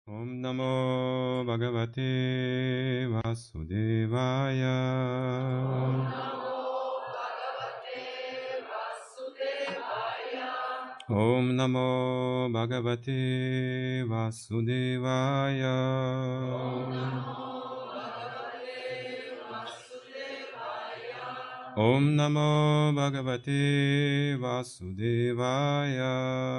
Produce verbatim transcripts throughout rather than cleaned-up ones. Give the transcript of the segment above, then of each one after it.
Om Namo Bhagavate Vasudevaya. Om Namo Bhagavate Vasudevaya. Om Namo Bhagavate Vasudevaya. Om Namo Bhagavate Vasudevaya.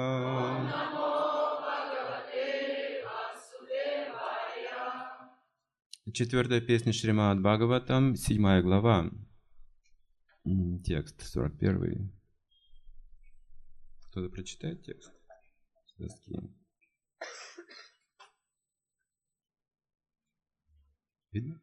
Четвертая песня Шримад Бхагаватам, седьмая глава, текст сорок первый. Кто-то прочитает текст? Видно?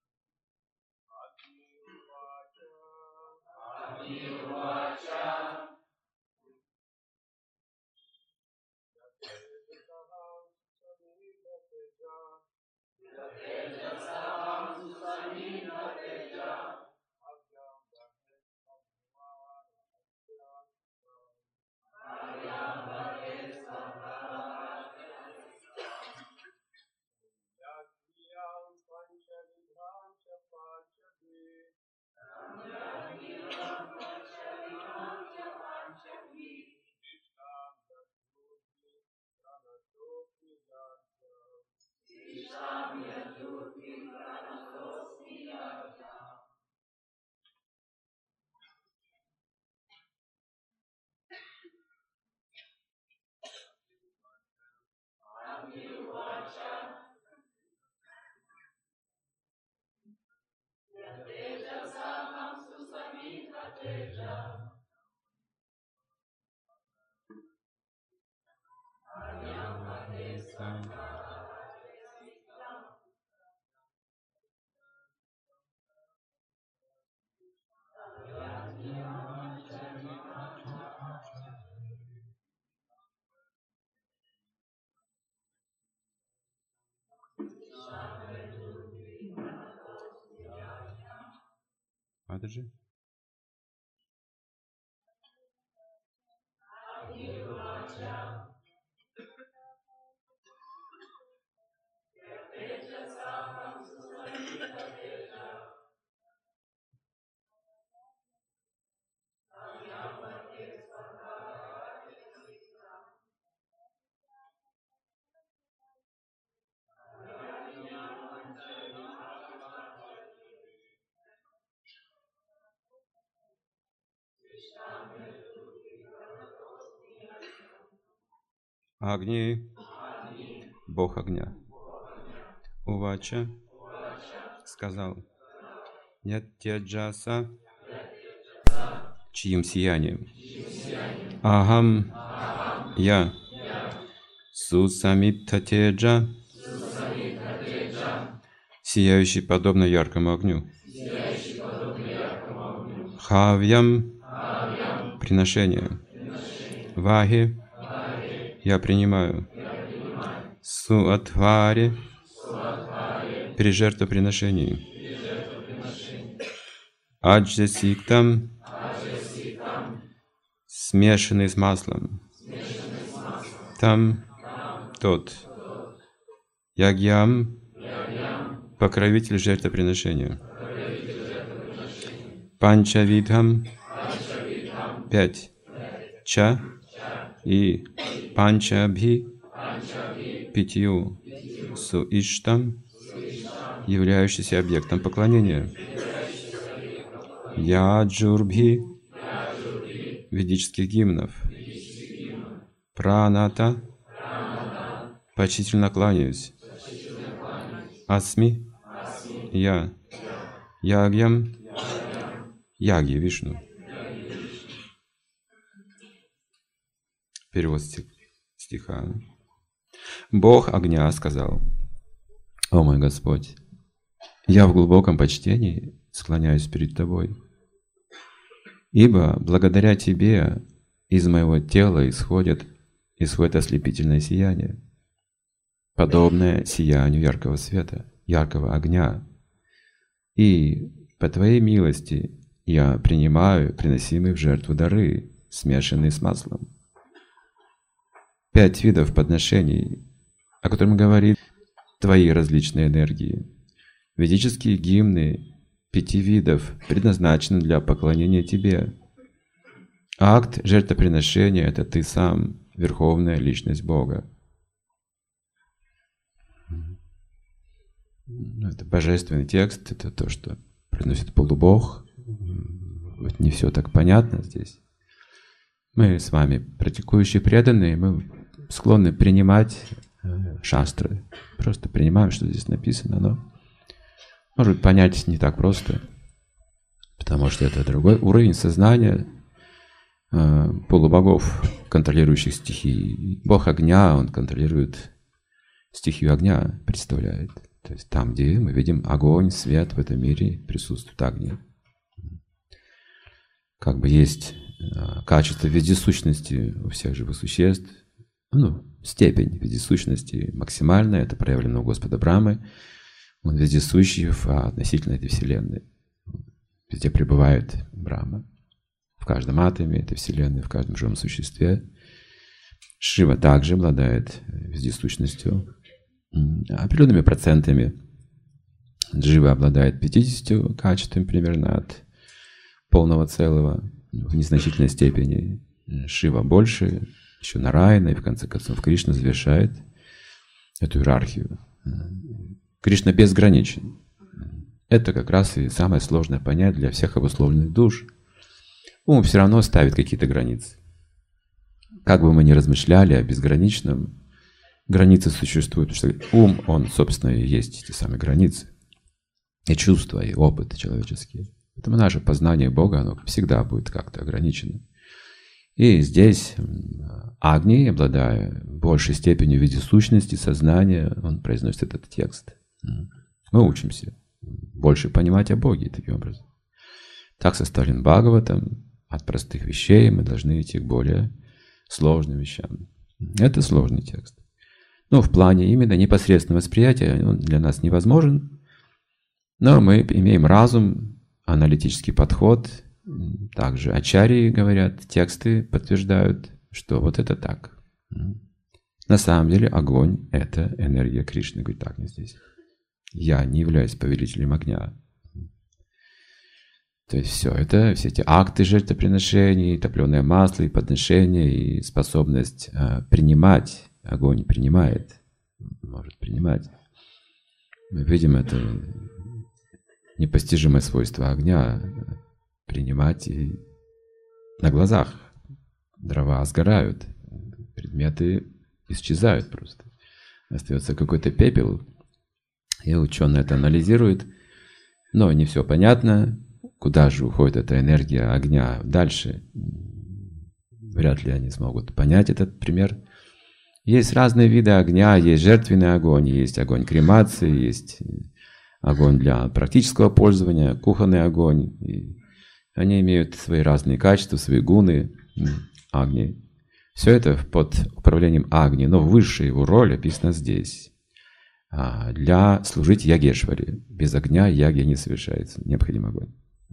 Мадхаджи. Агни, Бог огня. Увача, сказал, нет теджаса, чьим сиянием. Ахам, я. Сусамитта теджа, сияющий подобно яркому огню. Хавьям, приношение. Вахи, я принимаю. Суатвари, при жертвоприношении. Аджасиктам, смешанный с маслом. Там тот. Ягьям, покровитель жертвоприношения. Панчавидхам, пять. Ча и панчабхи, пятью. Суиштам, являющийся объектом поклонения. Яджурбхи, ведических гимнов. Праната, почтительно кланяюсь. Асми, я. Ягьям, Яги, Вишну. Перевод стиха. Бог огня сказал: «О мой Господь, я в глубоком почтении склоняюсь перед Тобой, ибо благодаря Тебе из моего тела исходит, исходит ослепительное сияние, подобное сиянию яркого света, яркого огня. И по Твоей милости я принимаю приносимые в жертву дары, смешанные с маслом. Пять видов подношений о котором говорит твои различные энергии. Ведические гимны пяти видов предназначены для поклонения тебе. Акт жертвоприношения – это ты сам, Верховная Личность Бога. Это божественный текст, это то, что приносит полубог. Вот не все так понятно здесь. Мы с вами, практикующие преданные, мы склонны принимать шастры. Просто принимаем, что здесь написано, но может понять не так просто, потому что это другой уровень сознания э, полубогов, контролирующих стихии. Бог огня, он контролирует стихию огня, представляет. То есть там, где мы видим огонь, свет в этом мире, присутствует огонь. Как бы есть э, качество вездесущности у всех живых существ, ну, степень вездесущности максимальная, это проявлено у Господа Брамы. Он вездесущий относительно этой Вселенной. Везде пребывает Брахма. В каждом атоме этой Вселенной, в каждом живом существе. Шива также обладает вездесущностью. Определенными процентами. Джива обладает пятьюдесятью качествами примерно от полного целого. В незначительной степени. Шива больше. Еще Нараяна. И в конце концов Кришна завершает эту иерархию. Кришна безграничен. Это как раз и самое сложное понять для всех обусловленных душ. Ум все равно ставит какие-то границы. Как бы мы ни размышляли о безграничном, границы существуют, потому что ум, он, собственно, и есть эти самые границы. И чувства, и опыт человеческие. Поэтому наше познание Бога, оно всегда будет как-то ограничено. И здесь Агни, обладая большей степенью вездесущности, сознания, он произносит этот текст. Мы учимся больше понимать о Боге таким образом. Так составлен Бхагаватам. От простых вещей мы должны идти к более сложным вещам. Это сложный текст. Но в плане именно непосредственного восприятия он для нас невозможен. Но мы имеем разум, аналитический подход. Также ачарьи говорят, тексты подтверждают, что вот это так. На самом деле огонь – это энергия Кришны. Говорит, так не здесь. Я не являюсь повелителем огня. То есть все это, все эти акты жертвоприношений, топленое масло и подношения, и способность э, принимать, огонь принимает, может принимать. Мы видим это непостижимое свойство огня, принимать и на глазах. Дрова сгорают, предметы исчезают просто. Остается какой-то пепел. И ученые это анализируют, но не все понятно, куда же уходит эта энергия огня дальше. Вряд ли они смогут понять этот пример. Есть разные виды огня, есть жертвенный огонь, есть огонь кремации, есть огонь для практического пользования, кухонный огонь. И они имеют свои разные качества, свои гуны, агни. Все это под управлением агни, но высшая его роль описана здесь. Для служить Ягешваре. Без огня ягья не совершается. Необходим огонь.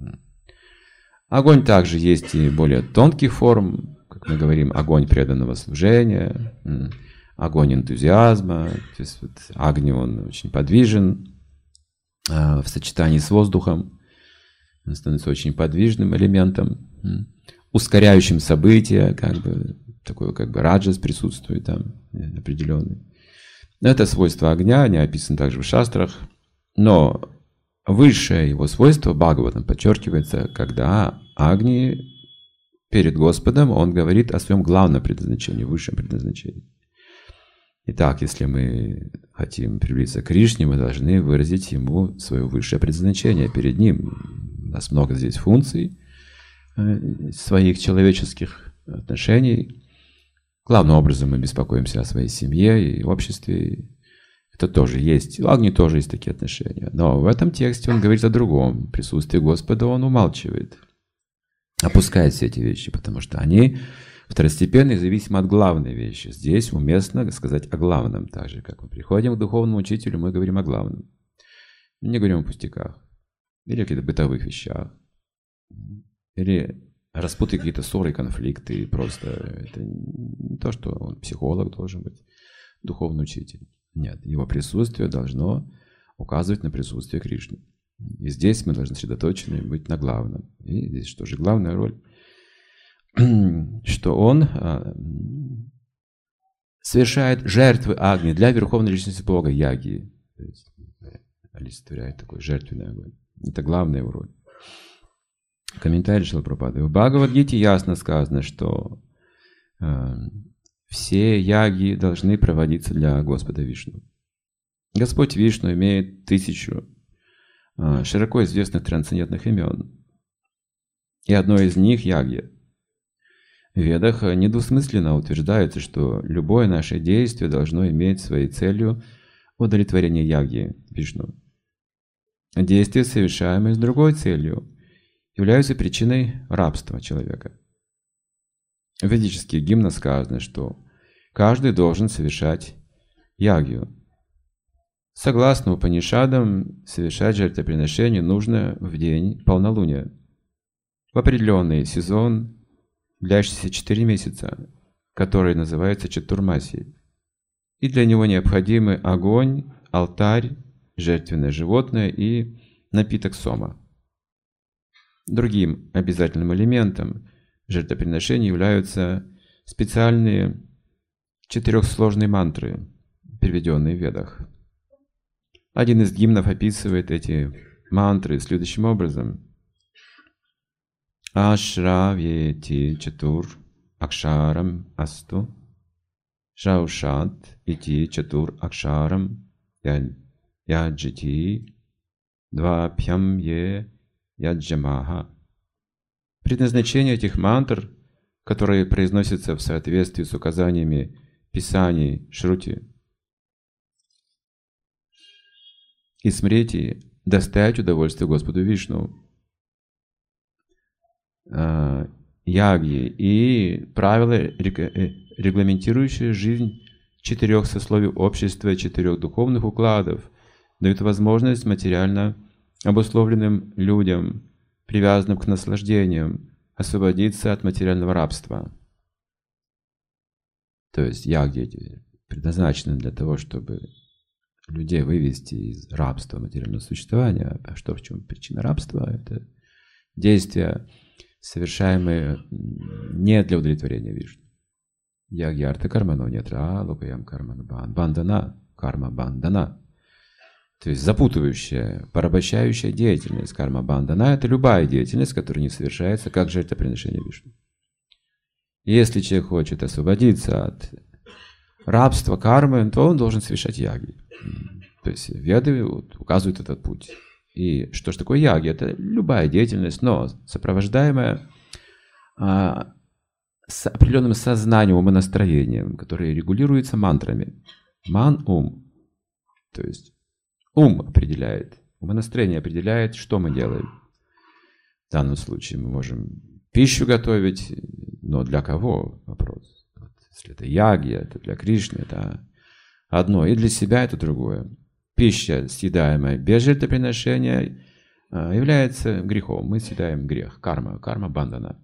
Огонь также есть и более тонких форм, как мы говорим, огонь преданного служения, огонь энтузиазма. То есть вот огонь, он очень подвижен в сочетании с воздухом. Он становится очень подвижным элементом, ускоряющим события, как бы такой как бы раджас присутствует там определенный. Это свойство огня, они описаны также в шастрах, но высшее его свойство Бхагаватам подчеркивается, когда Агни перед Господом, он говорит о своем главном предназначении, высшем предназначении. Итак, если мы хотим приблизиться к Кришне, мы должны выразить ему свое высшее предназначение перед ним. У нас много здесь функций своих человеческих отношений. Главным образом мы беспокоимся о своей семье и обществе. Это тоже есть. У Агни тоже есть такие отношения. Но в этом тексте он говорит о другом. Присутствие Господа он умалчивает. Опускает все эти вещи, потому что они второстепенные, зависимы от главной вещи. Здесь уместно сказать о главном. Так же, как мы приходим к духовному учителю, мы говорим о главном. Мы не говорим о пустяках. Или о каких-то бытовых вещах. Или распутать какие-то ссоры и конфликты. Просто это не то, что он психолог должен быть, духовный учитель. Нет, его присутствие должно указывать на присутствие Кришны. И здесь мы должны сосредоточены быть на главном. И здесь что же главная роль? Что он а, совершает жертвы Агни для Верховной Личности Бога, Яги. То есть олицетворяет такой жертвенный огонь. Это главная его роль. Комментарий Шрилы Прабхупады. В Бхагавад-гите ясно сказано, что э, все яги должны проводиться для Господа Вишну. Господь Вишну имеет тысячу э, широко известных трансцендентных имен. И одно из них — Ягья. В Ведах недвусмысленно утверждается, что любое наше действие должно иметь своей целью удовлетворение Ягьи Вишну. Действия, совершаемые с другой целью, являются причиной рабства человека. В ведических гимнах сказано, что каждый должен совершать ягью. Согласно Упанишадам, совершать жертвоприношение нужно в день полнолуния, в определенный сезон, длящийся четыре месяца, который называется Чатурмаси. И для него необходимы огонь, алтарь, жертвенное животное и напиток сома. Другим обязательным элементом жертвоприношения являются специальные четырехсложные мантры, переведенные в Ведах. Один из гимнов описывает эти мантры следующим образом. Ашравьети чатур акшарам асту шаушат ити чатур акшарам яджити двапьям е яджамаха. Предназначение этих мантр, которые произносятся в соответствии с указаниями Писаний Шрути и Смрити, доставить удовольствие Господу Вишну. Ягьи и правила, регламентирующие жизнь четырех сословий общества, четырех духовных укладов, дают возможность материально обусловленным людям, привязанным к наслаждениям, освободиться от материального рабства. То есть ягьи предназначены для того, чтобы людей вывести из рабства материального существования. А что, в чем причина рабства? Это действия, совершаемые не для удовлетворения Вишну. Ягьярта кармано нетра лукаям кармана бандана карма бандана. То есть запутывающая, порабощающая деятельность карма бандана — это любая деятельность, которая не совершается как жертвоприношение Вишну. Если человек хочет освободиться от рабства кармы, то он должен совершать яги. То есть Веды указывают этот путь. И что же такое яги? Это любая деятельность, но сопровождаемая а, с определенным сознанием, умонастроением, которое регулируется мантрами. Ман — ум. То есть ум определяет, умонастроение определяет, что мы делаем. В данном случае мы можем пищу готовить, но для кого? Вопрос. Вот, если это ягья, это для Кришны, это одно, и для себя это другое. Пища, съедаемая без жертвоприношения, является грехом. Мы съедаем грех, карма, карма бандана.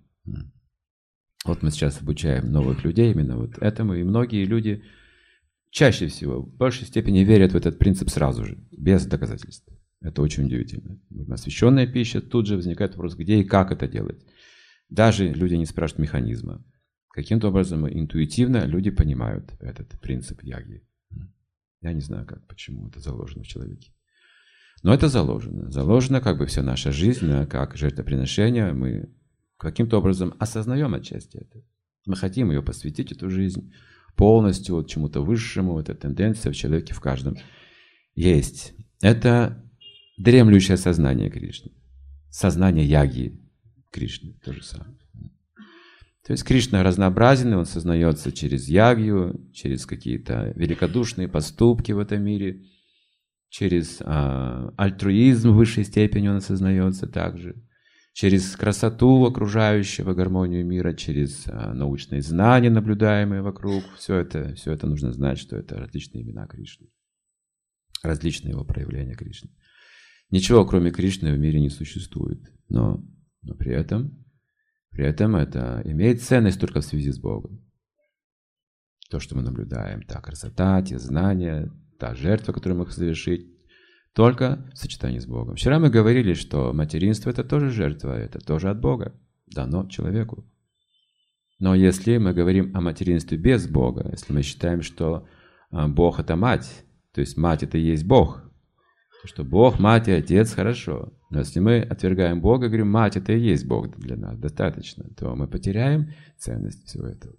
Вот мы сейчас обучаем новых людей именно вот этому, и многие люди чаще всего, в большей степени верят в этот принцип сразу же, без доказательств. Это очень удивительно. Освященная пища, тут же возникает вопрос, где и как это делать. Даже люди не спрашивают механизма. Каким-то образом интуитивно люди понимают этот принцип яги. Я не знаю, как, почему это заложено в человеке. Но это заложено. Заложено как бы вся наша жизнь, как жертвоприношение. Мы каким-то образом осознаем отчасти это. Мы хотим ее посвятить, эту жизнь, полностью вот чему-то высшему. Это тенденция в человеке, в каждом есть. Это дремлющее сознание Кришны. Сознание яги Кришны. То же самое. То есть Кришна разнообразен, он сознается через ягью, через какие-то великодушные поступки в этом мире, через а, альтруизм в высшей степени он осознается также, через красоту окружающего, гармонию мира, через а, научные знания, наблюдаемые вокруг. Все это, все это нужно знать, что это различные имена Кришны, различные его проявления Кришны. Ничего, кроме Кришны, в мире не существует, но, но при этом... При этом это имеет ценность только в связи с Богом. То, что мы наблюдаем, та красота, те знания, та жертва, которую мы можем совершить, только в сочетании с Богом. Вчера мы говорили, что материнство – это тоже жертва, это тоже от Бога, дано человеку. Но если мы говорим о материнстве без Бога, если мы считаем, что Бог – это мать, то есть мать – это и есть Бог, что Бог, мать и Отец – хорошо. Но если мы отвергаем Бога и говорим, мать – это и есть Бог для нас, достаточно, то мы потеряем ценность всего этого.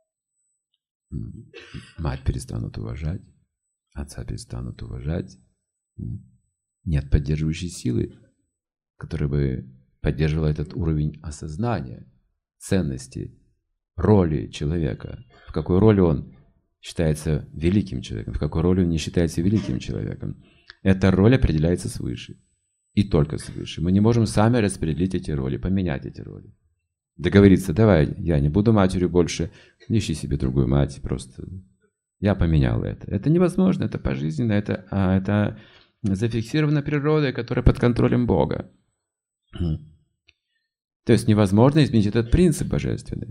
Мать перестанут уважать, отца перестанут уважать. Нет поддерживающей силы, которая бы поддерживала этот уровень осознания, ценности, роли человека. В какой роли он считается великим человеком, в какой роли он не считается великим человеком. Эта роль определяется свыше. И только свыше. Мы не можем сами распределить эти роли, поменять эти роли. Договориться, давай, я не буду матерью больше, ищи себе другую мать, просто я поменял это. Это невозможно, это пожизненно, это, а, это зафиксировано природой, которая под контролем Бога. То есть невозможно изменить этот принцип божественный.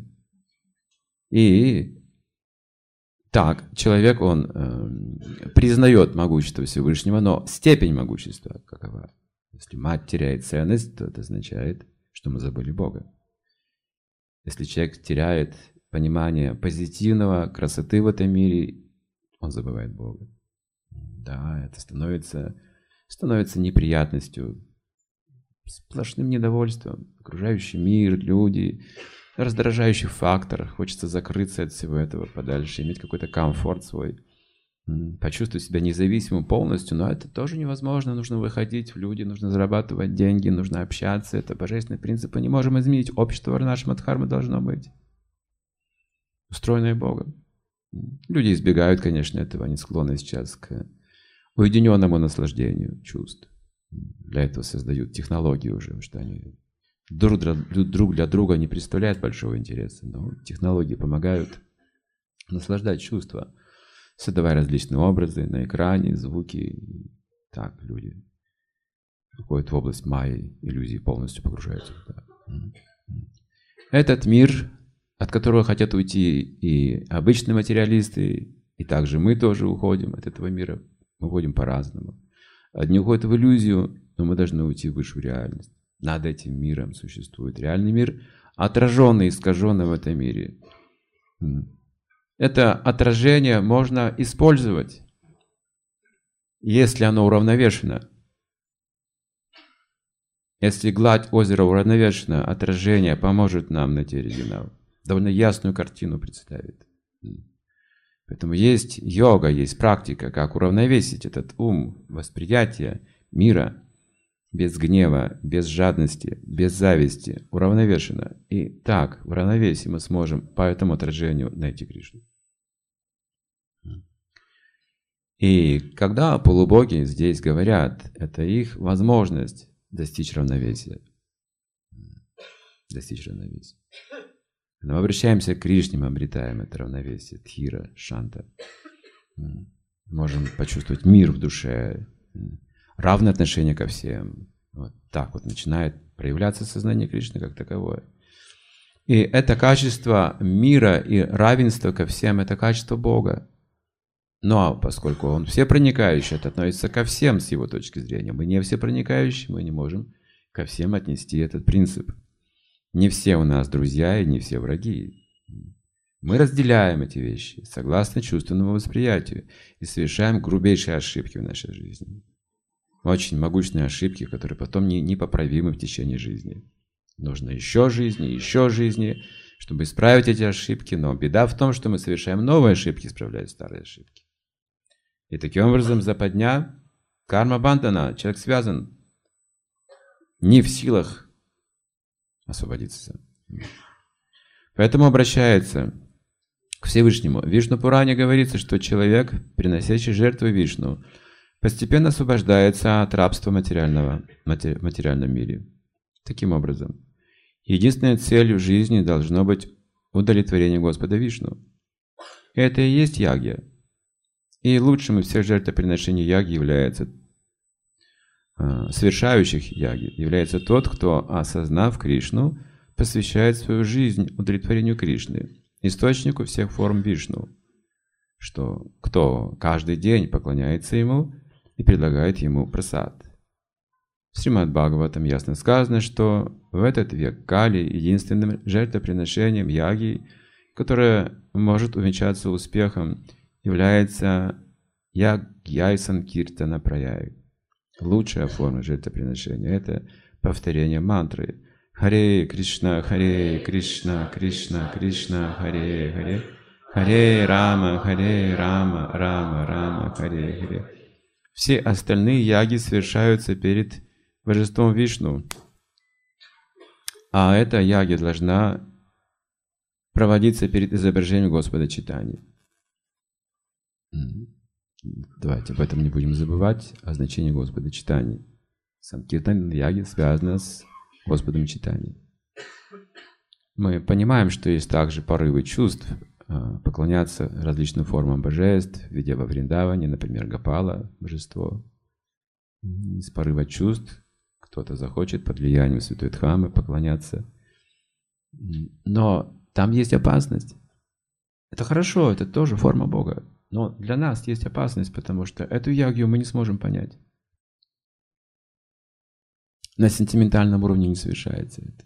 И так, человек, он э, признает могущество Всевышнего, но степень могущества какова? Если мать теряет ценность, то это означает, что мы забыли Бога. Если человек теряет понимание позитивного, красоты в этом мире, он забывает Бога. Да, это становится, становится неприятностью, сплошным недовольством. Окружающий мир, люди, раздражающий фактор. Хочется закрыться от всего этого подальше, иметь какой-то комфорт свой, почувствовать себя независимым полностью, но это тоже невозможно. Нужно выходить в люди, нужно зарабатывать деньги, нужно общаться. Это божественный принцип. Мы не можем изменить. Общество Варнашрама Дхармы должно быть устроенное Богом. Люди избегают, конечно, этого. Они склонны сейчас к уединенному наслаждению чувств. Для этого создают технологии уже, потому что они друг для друга не представляют большого интереса. Но технологии помогают наслаждать чувства, создавая различные образы на экране, звуки. Так люди входят в область майи, иллюзии, полностью погружаются туда. Этот мир, от которого хотят уйти и обычные материалисты, и также мы тоже уходим от этого мира. Мы уходим по-разному. Одни уходят в иллюзию, но мы должны уйти в высшую реальность. Над этим миром существует реальный мир, отраженный, искаженный в этом мире. Это отражение можно использовать, если оно уравновешено. Если гладь озера уравновешена, отражение поможет нам найти оригинал. Довольно ясную картину представит. Поэтому есть йога, есть практика, как уравновесить этот ум, восприятие мира без гнева, без жадности, без зависти, уравновешенно. И так, в равновесии мы сможем по этому отражению найти Кришну. И когда полубоги здесь говорят, это их возможность достичь равновесия. Достичь равновесия. Когда мы обращаемся к Кришне, мы обретаем это равновесие, тхира, шанта. Можем почувствовать мир в душе, равное отношение ко всем. Вот так вот начинает проявляться сознание Кришны как таковое. И это качество мира и равенства ко всем, это качество Бога. Но поскольку Он всепроникающий, это относится ко всем с Его точки зрения. Мы не всепроникающие, мы не можем ко всем отнести этот принцип. Не все у нас друзья и не все враги. Мы разделяем эти вещи согласно чувственному восприятию и совершаем грубейшие ошибки в нашей жизни. Очень могущественные ошибки, которые потом не, непоправимы в течение жизни. Нужно еще жизни, еще жизни, чтобы исправить эти ошибки. Но беда в том, что мы совершаем новые ошибки, исправляя старые ошибки. И таким образом западня, карма бандана, человек связан, не в силах освободиться. Поэтому обращается к Всевышнему. В Вишну Пуране говорится, что человек, приносящий жертву Вишну, постепенно освобождается от рабства материального, матери, в материальном мире. Таким образом, единственной целью жизни должно быть удовлетворение Господа Вишну. И это и есть ягья. И лучшим из всех жертвоприношений ягьи является, э, совершающих ягьи, является тот, кто, осознав Кришну, посвящает свою жизнь удовлетворению Кришны, источнику всех форм Вишну. что кто каждый день поклоняется ему и предлагает ему прасад. В Шримад Бхагаватам ясно сказано, что в этот век Кали единственным жертвоприношением яги, которое может увенчаться успехом, является ягьяй санкиртана праяй. Лучшая форма жертвоприношения – это повторение мантры Харе Кришна, Харе Кришна, Кришна, Кришна, Харе Харе, Харе Рама, Харе Рама, Рама, Рама, Харе Харе. Все остальные яги совершаются перед божеством Вишну, а эта яги должна проводиться перед изображением Господа Чайтаньи. Давайте об этом не будем забывать, о значении Господа Чайтаньи. Санкиртан яги связаны с Господом Чайтаньей. Мы понимаем, что есть также порывы чувств, поклоняться различным формам божеств, видя во Вриндаване, например, Гопала, божество. Из порыва чувств кто-то захочет под влиянием Святой Дхаммы поклоняться. Но там есть опасность. Это хорошо, это тоже форма Бога. Но для нас есть опасность, потому что эту ягью мы не сможем понять. На сентиментальном уровне не совершается это.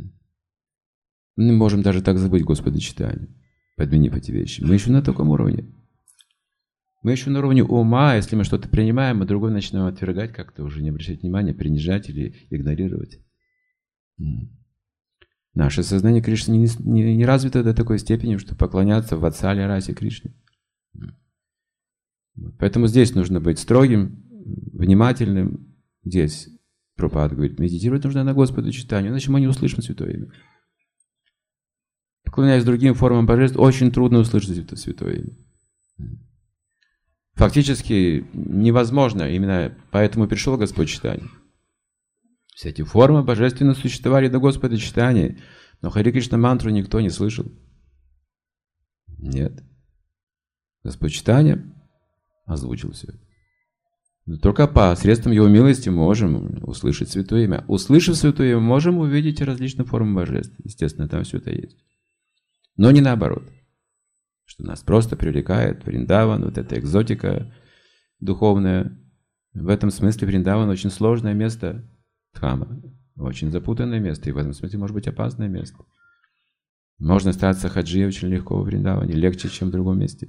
Мы можем даже так забыть Господа Чайтанью, подменив эти вещи. Мы еще на таком уровне. Мы еще на уровне ума, если мы что-то принимаем, а другой начинаем отвергать, как-то уже не обращать внимания, принижать или игнорировать. Наше сознание Кришны не, не, не развито до такой степени, что поклоняться в Ватсале расе Кришне. Поэтому здесь нужно быть строгим, внимательным. Здесь Прабхупада говорит, медитировать нужно на Господа Чайтанью, иначе мы не услышим Святое Имя. Поклоняясь другим формам божеств, очень трудно услышать это Святое Имя. Фактически невозможно, именно поэтому пришел Господь Чайтанья. Все эти формы божественно существовали до Господа Чайтаньи, но Харе Кришна мантру никто не слышал. Нет. Господь Чайтанья озвучил все это. Но только посредством Его милости можем услышать Святое Имя. Услышав Святое Имя, можем увидеть различные формы божеств. Естественно, там все это есть. Но не наоборот. Что нас просто привлекает Вриндаван, вот эта экзотика духовная. В этом смысле Вриндаван очень сложное место Дхамма. Очень запутанное место. И в этом смысле может быть опасное место. Можно статься хаджи очень легко в Вриндаване. Легче, чем в другом месте.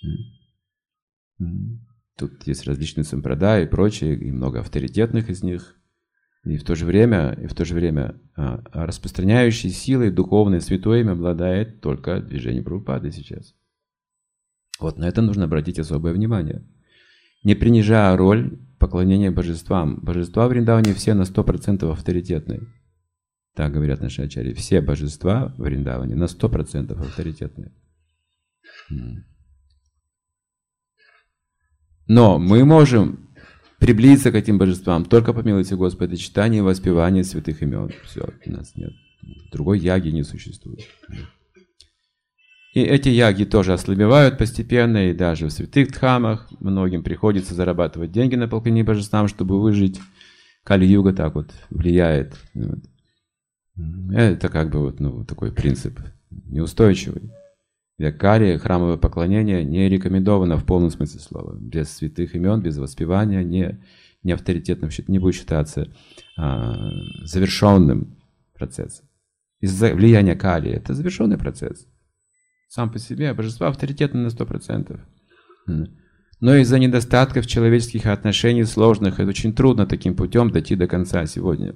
Тут есть различные сампрадаи и прочее, и много авторитетных из них. И в то же время, и в то же время а, распространяющей силой духовное Святое Имя обладает только движение Прабхупады сейчас. Вот на это нужно обратить особое внимание. Не принижая роль поклонения божествам. Божества в Вриндаване все на сто процентов авторитетные. Так говорят наши ачарьи. Все божества в Вриндаване на сто процентов авторитетные. Но мы можем приблизиться к этим божествам только по милости Господа Чайтаньи и воспевания святых имен. Все, у нас нет. Другой яги не существует. И эти яги тоже ослабевают постепенно, и даже в святых дхамах многим приходится зарабатывать деньги на поклонение божествам, чтобы выжить. Кали-юга так вот влияет. Вот. Это как бы вот, ну, такой принцип неустойчивый. Век Кали храмовое поклонение не рекомендовано в полном смысле слова. Без святых имен, без воспевания не, не авторитетным, не будет считаться а, завершенным процессом. Из-за влияния Кали это завершенный процесс. Сам по себе божества авторитетны на сто процентов. Но из-за недостатков человеческих отношений сложных, это очень трудно таким путем дойти до конца сегодня.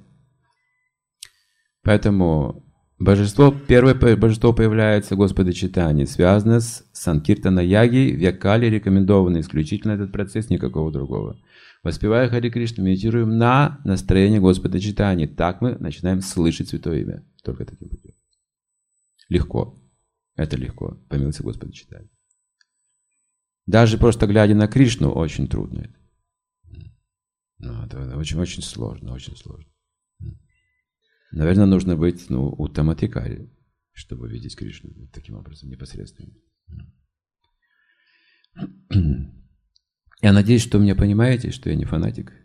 Поэтому божество, первое божество появляется Господа Чайтаньи, связано с Санкиртана Яги, век Кали рекомендован исключительно этот процесс, никакого другого. Воспевая Харе Кришну, медитируем на настроение Господа Чайтаньи. Так мы начинаем слышать Святое Имя. Только таким путем. Легко. Это легко, по милости Господа Чайтаньи. Даже просто глядя на Кришну, очень трудно это. Ну, это очень, очень сложно, очень сложно. Наверное, нужно быть, ну, уттамадхикари, чтобы видеть Кришну таким образом непосредственно. Я надеюсь, что вы меня понимаете, что я не фанатик.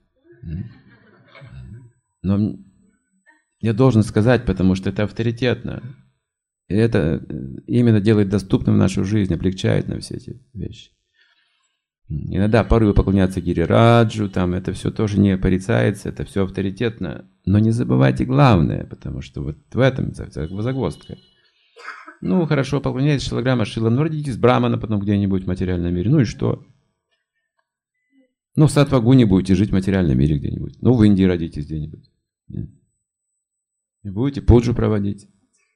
Но я должен сказать, потому что это авторитетно. И это именно делает доступным нашу жизнь, облегчает нам все эти вещи. Иногда порывы поклоняться Гирираджу, там это все тоже не порицается, это все авторитетно. Но не забывайте главное, потому что вот в этом загвоздка. Ну, хорошо, поклоняйтесь Шилаграма Шилам, ну, родитесь брамана потом где-нибудь в материальном мире. Ну и что? Ну, в Сатвагуне будете жить в материальном мире где-нибудь. Ну, в Индии родитесь где-нибудь. И будете пуджу проводить.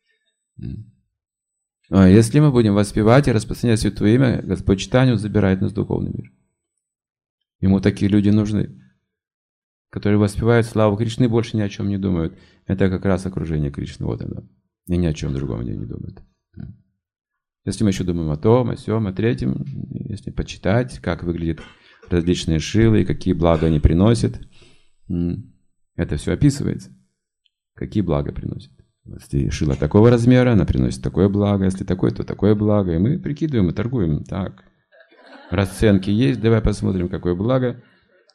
А если мы будем воспевать и распространять Святое Имя, Господь Чайтанья забирает нас в духовный мир. Ему такие люди нужны, которые воспевают славу Кришны и больше ни о чем не думают. Это как раз окружение Кришны. Вот оно. И ни о чем другом не думают. Если мы еще думаем о том, о сём, о третьем, если почитать, как выглядят различные шилы, какие блага они приносят, это все описывается. Какие блага приносят. Если шила такого размера, она приносит такое благо. Если такое, то такое благо. И мы прикидываем и торгуем. Так, расценки есть, давай посмотрим, какое благо.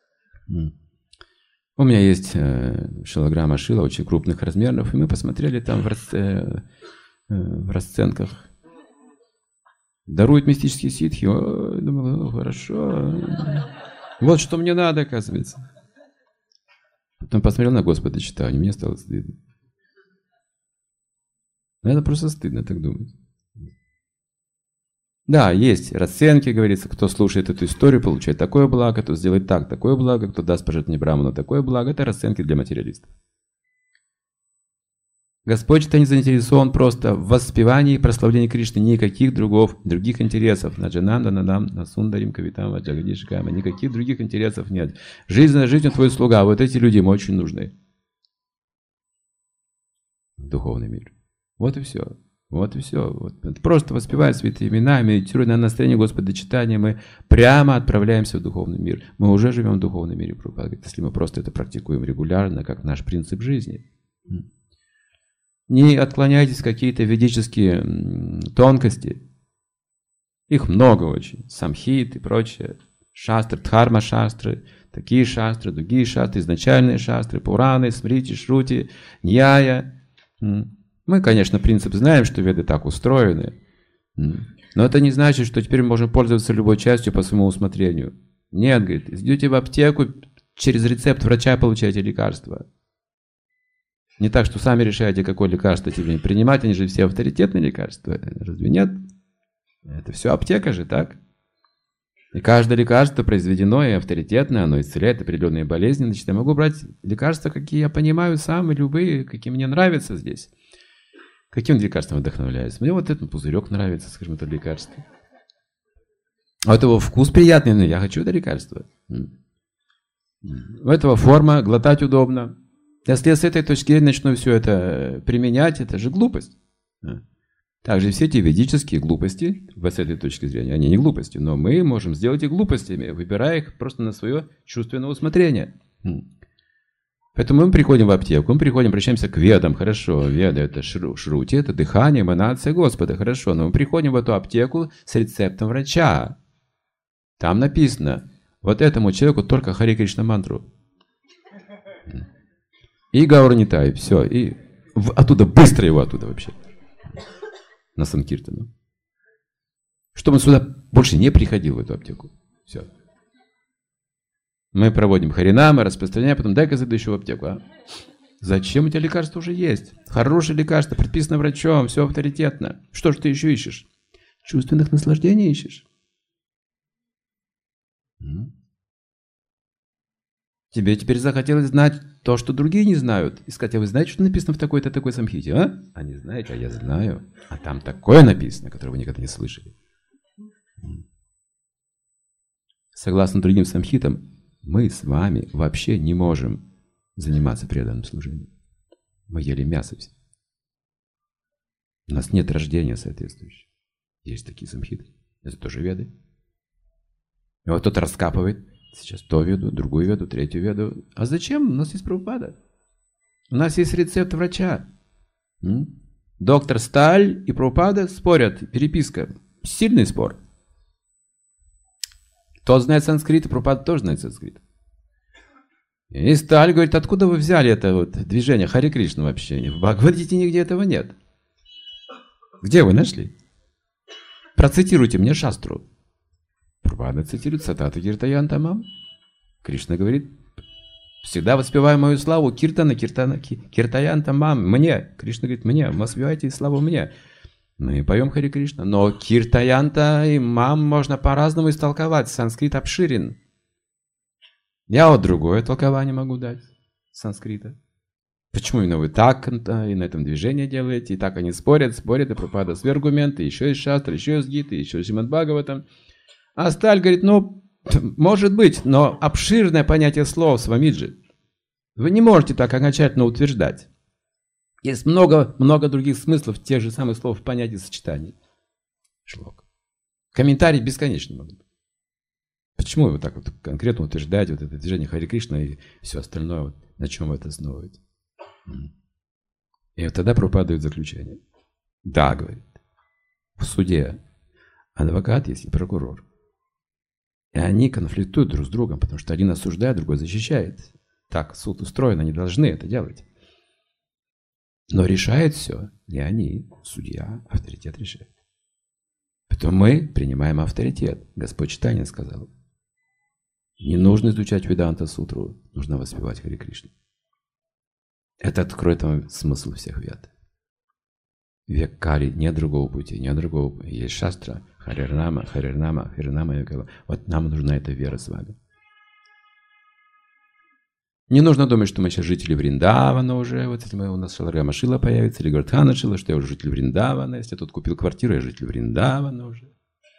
У меня есть э, шилограмма шила очень крупных размеров, и мы посмотрели там в, расц... э, в расценках. Дарует мистические ситхи. О, думал, ну хорошо. Вот что мне надо, оказывается. Потом посмотрел на Господа Чайтанью, мне стало стыдно. Это просто стыдно так думать. Да, есть расценки, говорится, кто слушает эту историю, получает такое благо, кто сделает так, такое благо, кто даст пожертвование Браману, такое благо. Это расценки для материалистов. Господь Чайтанья не заинтересован просто в воспевании и прославлении Кришны, никаких других, других интересов. Наджананда, Надам, Насундарим, Кавитам, Аджагадишикама, никаких других интересов нет. Жизнь на жизнь твой слуга, вот эти люди ему очень нужны. Духовный мир. Вот и все. Вот и все. Вот. Просто воспевая святые имена, медитируя на настроение Господа Чайтаньи, мы прямо отправляемся в духовный мир. Мы уже живем в духовном мире, Прабхупада говорит, если мы просто это практикуем регулярно, как наш принцип жизни. Не отклоняйтесь в какие-то ведические тонкости. Их много очень. Самхит и прочее. Шастры, дхарма-шастры, такие шастры, другие шастры, изначальные шастры, пураны, смрити, шрути, ньяя. Мы, конечно, принцип знаем, что веды так устроены, но это не значит, что теперь мы можем пользоваться любой частью по своему усмотрению. Нет, говорит, идете в аптеку, через рецепт врача получаете лекарства. Не так, что сами решаете, какое лекарство тебе принимать, они же все авторитетные лекарства. Разве нет? Это все аптека же, так? И каждое лекарство произведено и авторитетное, оно исцеляет определенные болезни. Значит, я могу брать лекарства, какие я понимаю сам, и любые, какие мне нравятся здесь. Каким лекарством вдохновляюсь? Мне вот этот пузырек нравится, скажем, это лекарство. А у этого вкус приятный, но я хочу это лекарство. У этого форма, глотать удобно. Если я с этой точки зрения начну все это применять, это же глупость. Также все эти ведические глупости, с этой точки зрения, они не глупости, но мы можем сделать их глупостями, выбирая их просто на свое чувственное усмотрение. Поэтому мы приходим в аптеку, мы приходим, обращаемся к ведам, хорошо, веды это шру, шрути, это дыхание, эманация Господа, хорошо, но мы приходим в эту аптеку с рецептом врача. Там написано, вот этому человеку только Харе Кришна мантру. И Гауранитай, все, и в, оттуда, быстро его оттуда вообще, на Санкиртану. Чтобы он сюда больше не приходил, в эту аптеку. Все. Мы проводим харинамы, распространяем, потом дай-ка зайду еще в аптеку. А? Зачем у тебя лекарства уже есть? Хорошее лекарство, предписано врачом, все авторитетно. Что же ты еще ищешь? Чувственных наслаждений ищешь? Тебе теперь захотелось знать то, что другие не знают. И сказать, а вы знаете, что написано в такой-то такой самхите? А? А не знаете, а я знаю. А там такое написано, которое вы никогда не слышали. Согласно другим самхитам, мы с вами вообще не можем заниматься преданным служением. Мы ели мясо все. У нас нет рождения соответствующего. Есть такие самхиты. Это тоже веды. И вот кто-то раскапывает. Сейчас то веду, другую веду, третью веду. А зачем? У нас есть Прабхупада. У нас есть рецепт врача. М? Доктор Сталь и Прабхупада спорят. Переписка. Сильный спор. Тот знает санскрит, и Прабхупада тоже знает санскрит. И Сталь говорит, откуда вы взяли это вот движение Харе Кришна вообще? В Бхагавад-гите нигде этого нет. Где вы нашли? Процитируйте мне шастру. Прабхупада цитирует Сатата Киртаян Тамам. Кришна говорит, всегда воспеваю мою славу Киртана, Киртана, Киртаян Тамам. Мне. Кришна говорит, мне. Воспевайте славу мне. Мы поем Хари Кришна. Но Киртаянта и Мам можно по-разному истолковать. Санскрит обширен. Я вот другое толкование могу дать санскрита. Почему именно вы так и на этом движение делаете? И так они спорят, спорят, и Прабхупада свои аргументы, еще есть шастра, еще есть гита, еще Шримад Бхагаватам. А Сталь говорит, ну, может быть, но обширное понятие слов Свамиджи. Вы не можете так окончательно утверждать. Есть много, много других смыслов тех же самых слов в понятии сочетаний. Шлок. Комментарии бесконечны могут быть. Почему вы так вот конкретно утверждаете вот это движение Хари Кришна и все остальное, вот, на чем вы это основываете? И вот тогда Прабхупада дает заключение. Да, говорит, в суде адвокат есть и прокурор. И они конфликтуют друг с другом, потому что один осуждает, другой защищает. Так суд устроен, они должны это делать. Но решает все не они, судья, авторитет решает. Поэтому мы принимаем авторитет. Господь Чайтанья сказал, не нужно изучать Веданта Сутру, нужно воспевать Хари Кришну. Это откроет вам смысл всех вед. Век Кали, нет другого пути, нет другого пути. Есть шастра, Харирнама, Харирнама, Харирнама. Вот нам нужна эта вера с вами. Не нужно думать, что мы сейчас жители Вриндавана уже. Вот если мы, у нас Шаларгама Шила появится, или Гартхана Шила, что я уже житель Вриндавана. Если я тут купил квартиру, я житель Вриндавана уже.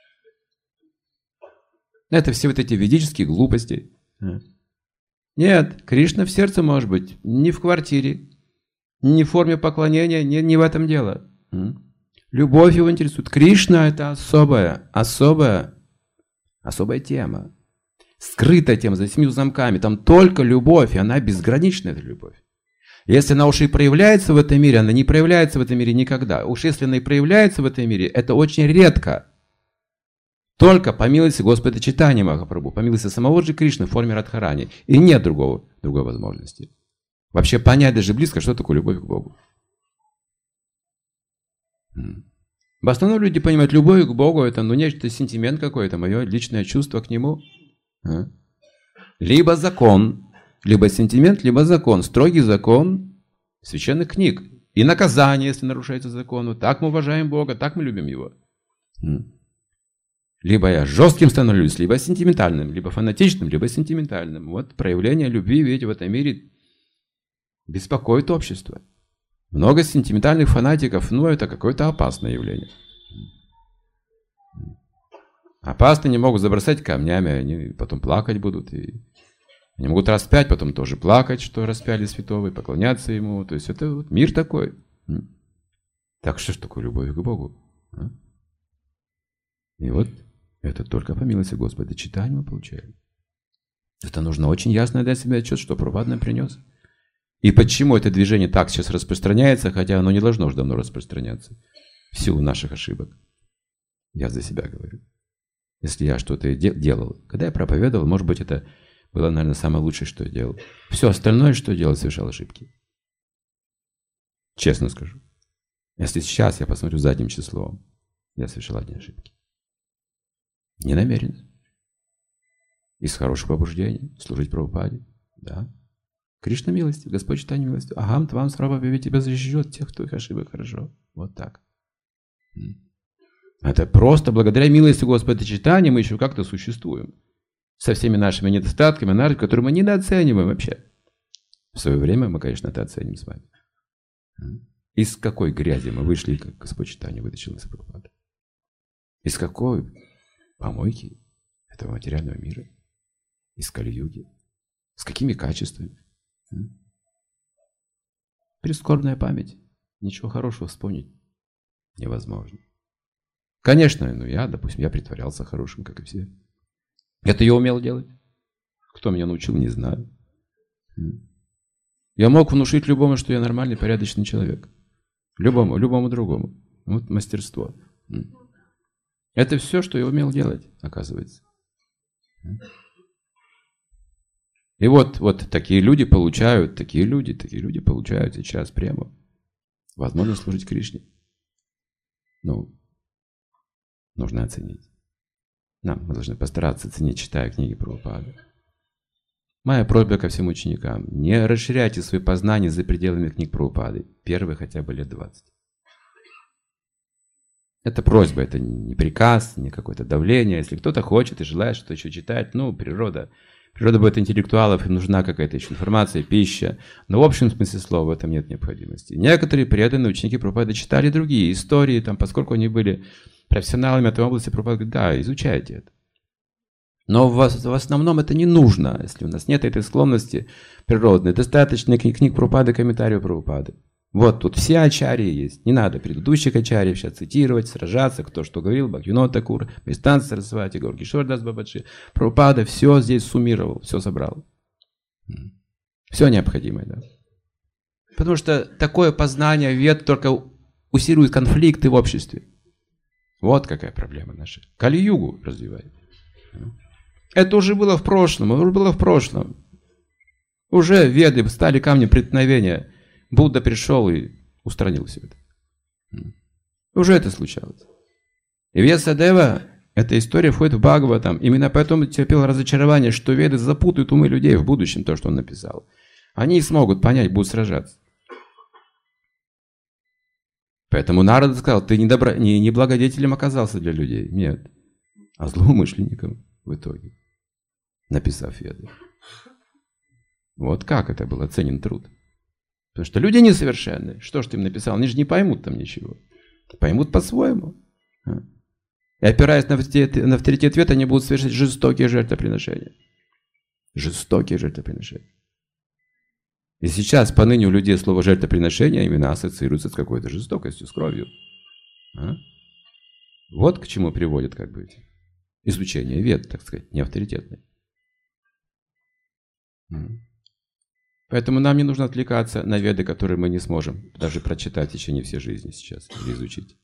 Это все вот эти ведические глупости. Нет, Кришна в сердце может быть, не в квартире, не в форме поклонения, не, не в этом дело. Любовь его интересует. Кришна — это особая, особая, особая тема. Скрытая тема за семью замками. Там только любовь, и она безграничная, эта любовь. Если она уж и проявляется в этом мире, она не проявляется в этом мире никогда. Уж если она и проявляется в этом мире, это очень редко. Только по милости Господа Чайтаньи Махапрабху, по милости самого же Кришны в форме Радхарани. И нет другого, другой возможности. Вообще понять даже близко, что такое любовь к Богу. В основном люди понимают, любовь к Богу — это ну, нечто, сентимент какой-то, мое личное чувство к Нему. Либо закон, либо сентимент, либо закон. Строгий закон священных книг. И наказание, если нарушается закон. Так мы уважаем Бога, так мы любим Его. Либо я жестким становлюсь, либо сентиментальным, либо фанатичным, либо сентиментальным. Вот проявление любви, видите, в этом мире беспокоит общество. Много сентиментальных фанатиков, ну, это какое-то опасное явление. Опасно, не могут забросать камнями, они потом плакать будут. И они могут распять, потом тоже плакать, что распяли святого, и поклоняться ему. То есть это вот мир такой. Так что ж такое любовь к Богу? А? И вот это только по милости Господа Чайтаньи мы получаем. Это нужно очень ясно дать себе отчет, что Прабхупада нам принес. И почему это движение так сейчас распространяется, хотя оно не должно уже давно распространяться. В силу наших ошибок. Я за себя говорю. Если я что-то делал, когда я проповедовал, может быть, это было, наверное, самое лучшее, что я делал. Все остальное, что я делал, совершал ошибки. Честно скажу. Если сейчас я посмотрю задним числом, я совершил одни ошибки. Не намеренно. Из хорошего побуждения служить Прабхупаде. Да. Кришна милости, Господь Чайтанья милости. Агам твам срабхави тебя защищет тех, кто их ошибок хорошо. Вот так. Это просто благодаря милости Господа Чайтаньи мы еще как-то существуем. Со всеми нашими недостатками, которые мы недооцениваем вообще. В свое время мы, конечно, это оценим с вами. Из какой грязи мы вышли, как Господь Чайтанья вытащил нас из Прабхупады? Из какой помойки этого материального мира? Из Кали-юги? С какими качествами? Прискорбная память. Ничего хорошего вспомнить невозможно. Конечно, ну я, допустим, я притворялся хорошим, как и все. Это я умел делать. Кто меня научил, не знаю. Я мог внушить любому, что я нормальный, порядочный человек. Любому, любому другому. Вот мастерство. Это все, что я умел делать, оказывается. И вот, вот такие люди получают, такие люди, такие люди получают сейчас прямо возможность служить Кришне. Ну, нужно оценить. Нам мы должны постараться оценить, читая книги Прабхупады. Моя просьба ко всем ученикам: не расширяйте свои познания за пределами книг Прабхупады. Первые хотя бы лет двадцать. Это просьба, это не приказ, не какое-то давление. Если кто-то хочет и желает что-то еще читать, ну, природа. Природа будет интеллектуалов, им нужна какая-то еще информация, пища. Но в общем смысле слова в этом нет необходимости. Некоторые преданные ученики Прабхупады читали другие истории, там, поскольку они были профессионалами этой области, Прабхупада говорит: да, изучайте это. Но в основном это не нужно, если у нас нет этой склонности природной. Достаточно книг, книг Прабхупады, комментариев Прабхупады. Вот тут все ачарьи есть. Не надо предыдущих ачарьев сейчас цитировать, сражаться, кто что говорил, Бхактивинода Такур, Бхактивинода Сарасвати, Гаур Кишор Дас Бабаджи. Прабхупада все здесь суммировал, все собрал. Все необходимое, да. Потому что такое познание вед только усиливает конфликты в обществе. Вот какая проблема наша. Кали-югу развивает. Это уже было в прошлом, уже было в прошлом. Уже веды стали камнем преткновения. Будда пришел и устранил все это. Уже это случалось. И Вьясадева, эта история входит в Бхагаватам. Именно поэтому терпел разочарование, что веды запутают умы людей в будущем, то, что он написал. Они не смогут понять, будут сражаться. Поэтому Нарада сказал: ты не, добро... не, не благодетелем оказался для людей. Нет. А злоумышленником в итоге, написав веды. Вот как это был оценен труд. Потому что люди несовершенны. Что ж ты им написал? Они же не поймут там ничего. Поймут по-своему. И опираясь на авторитет, на авторитет вет, они будут совершать жестокие жертвоприношения. Жестокие жертвоприношения. И сейчас поныне у людей слово жертвоприношение именно ассоциируется с какой-то жестокостью, с кровью. А? Вот к чему приводит как бы изучение вед, так сказать, неавторитетное. Поэтому нам не нужно отвлекаться на веды, которые мы не сможем даже прочитать в течение всей жизни сейчас или изучить.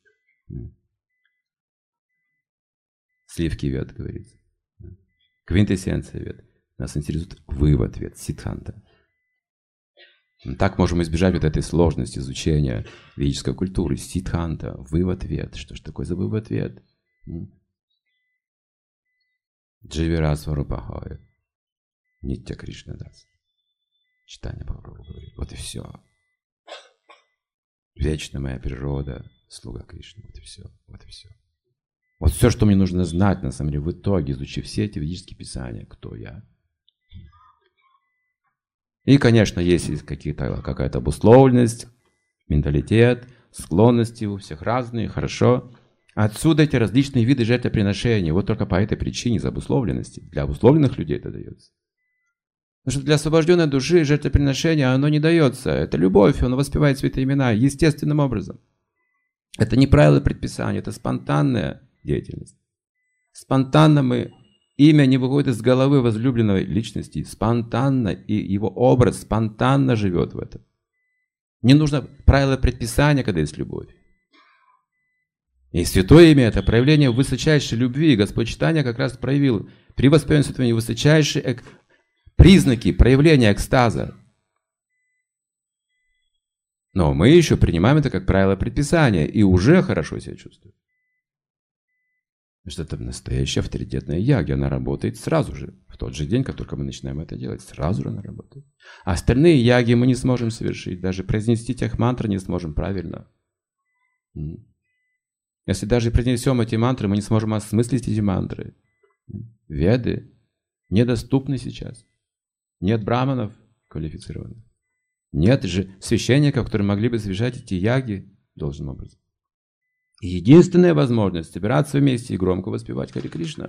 Сливки вед, говорится. Квинтэссенция вед. Нас интересует вывод вед, сиддханта. Так можем избежать вот этой сложности изучения ведической культуры, сиддханта, вывод вед. Что ж такое за вывод вед? Дживира Сварупахая. Нитья Кришна Дас. Читание Прабхупады говорит. Вот и все. Вечная моя природа, слуга Кришны. Вот и все. Вот и все. Вот все, что мне нужно знать, на самом деле, в итоге, изучив все эти ведические писания, кто я. И, конечно, есть какие-то, какая-то обусловленность, менталитет, склонности у всех разные, хорошо. Отсюда эти различные виды жертвоприношений. Вот только по этой причине, из обусловленности. Для обусловленных людей это дается. Потому что для освобожденной души жертвоприношение, оно не дается. Это любовь, оно воспевает святые имена естественным образом. Это не правило предписания, это спонтанная деятельность. Спонтанно мы, имя не выходит из головы возлюбленной личности. Спонтанно, и его образ спонтанно живет в этом. Не нужно правило предписания, когда есть любовь. И святое имя – это проявление высочайшей любви. Господь читания как раз проявил при воспевании святого имени высочайшие эк... признаки проявления экстаза. Но мы еще принимаем это как правило предписания и уже хорошо себя чувствуем. Потому что это настоящая авторитетная яги. Она работает сразу же, в тот же день, как только мы начинаем это делать. Сразу же она работает. А остальные яги мы не сможем совершить. Даже произнести тех мантр не сможем правильно. Если даже произнесем эти мантры, мы не сможем осмыслить эти мантры. Веды недоступны сейчас. Нет браманов квалифицированных. Нет же священников, которые могли бы совершать эти яги должным образом. И единственная возможность собираться вместе и громко воспевать Харе Кришна,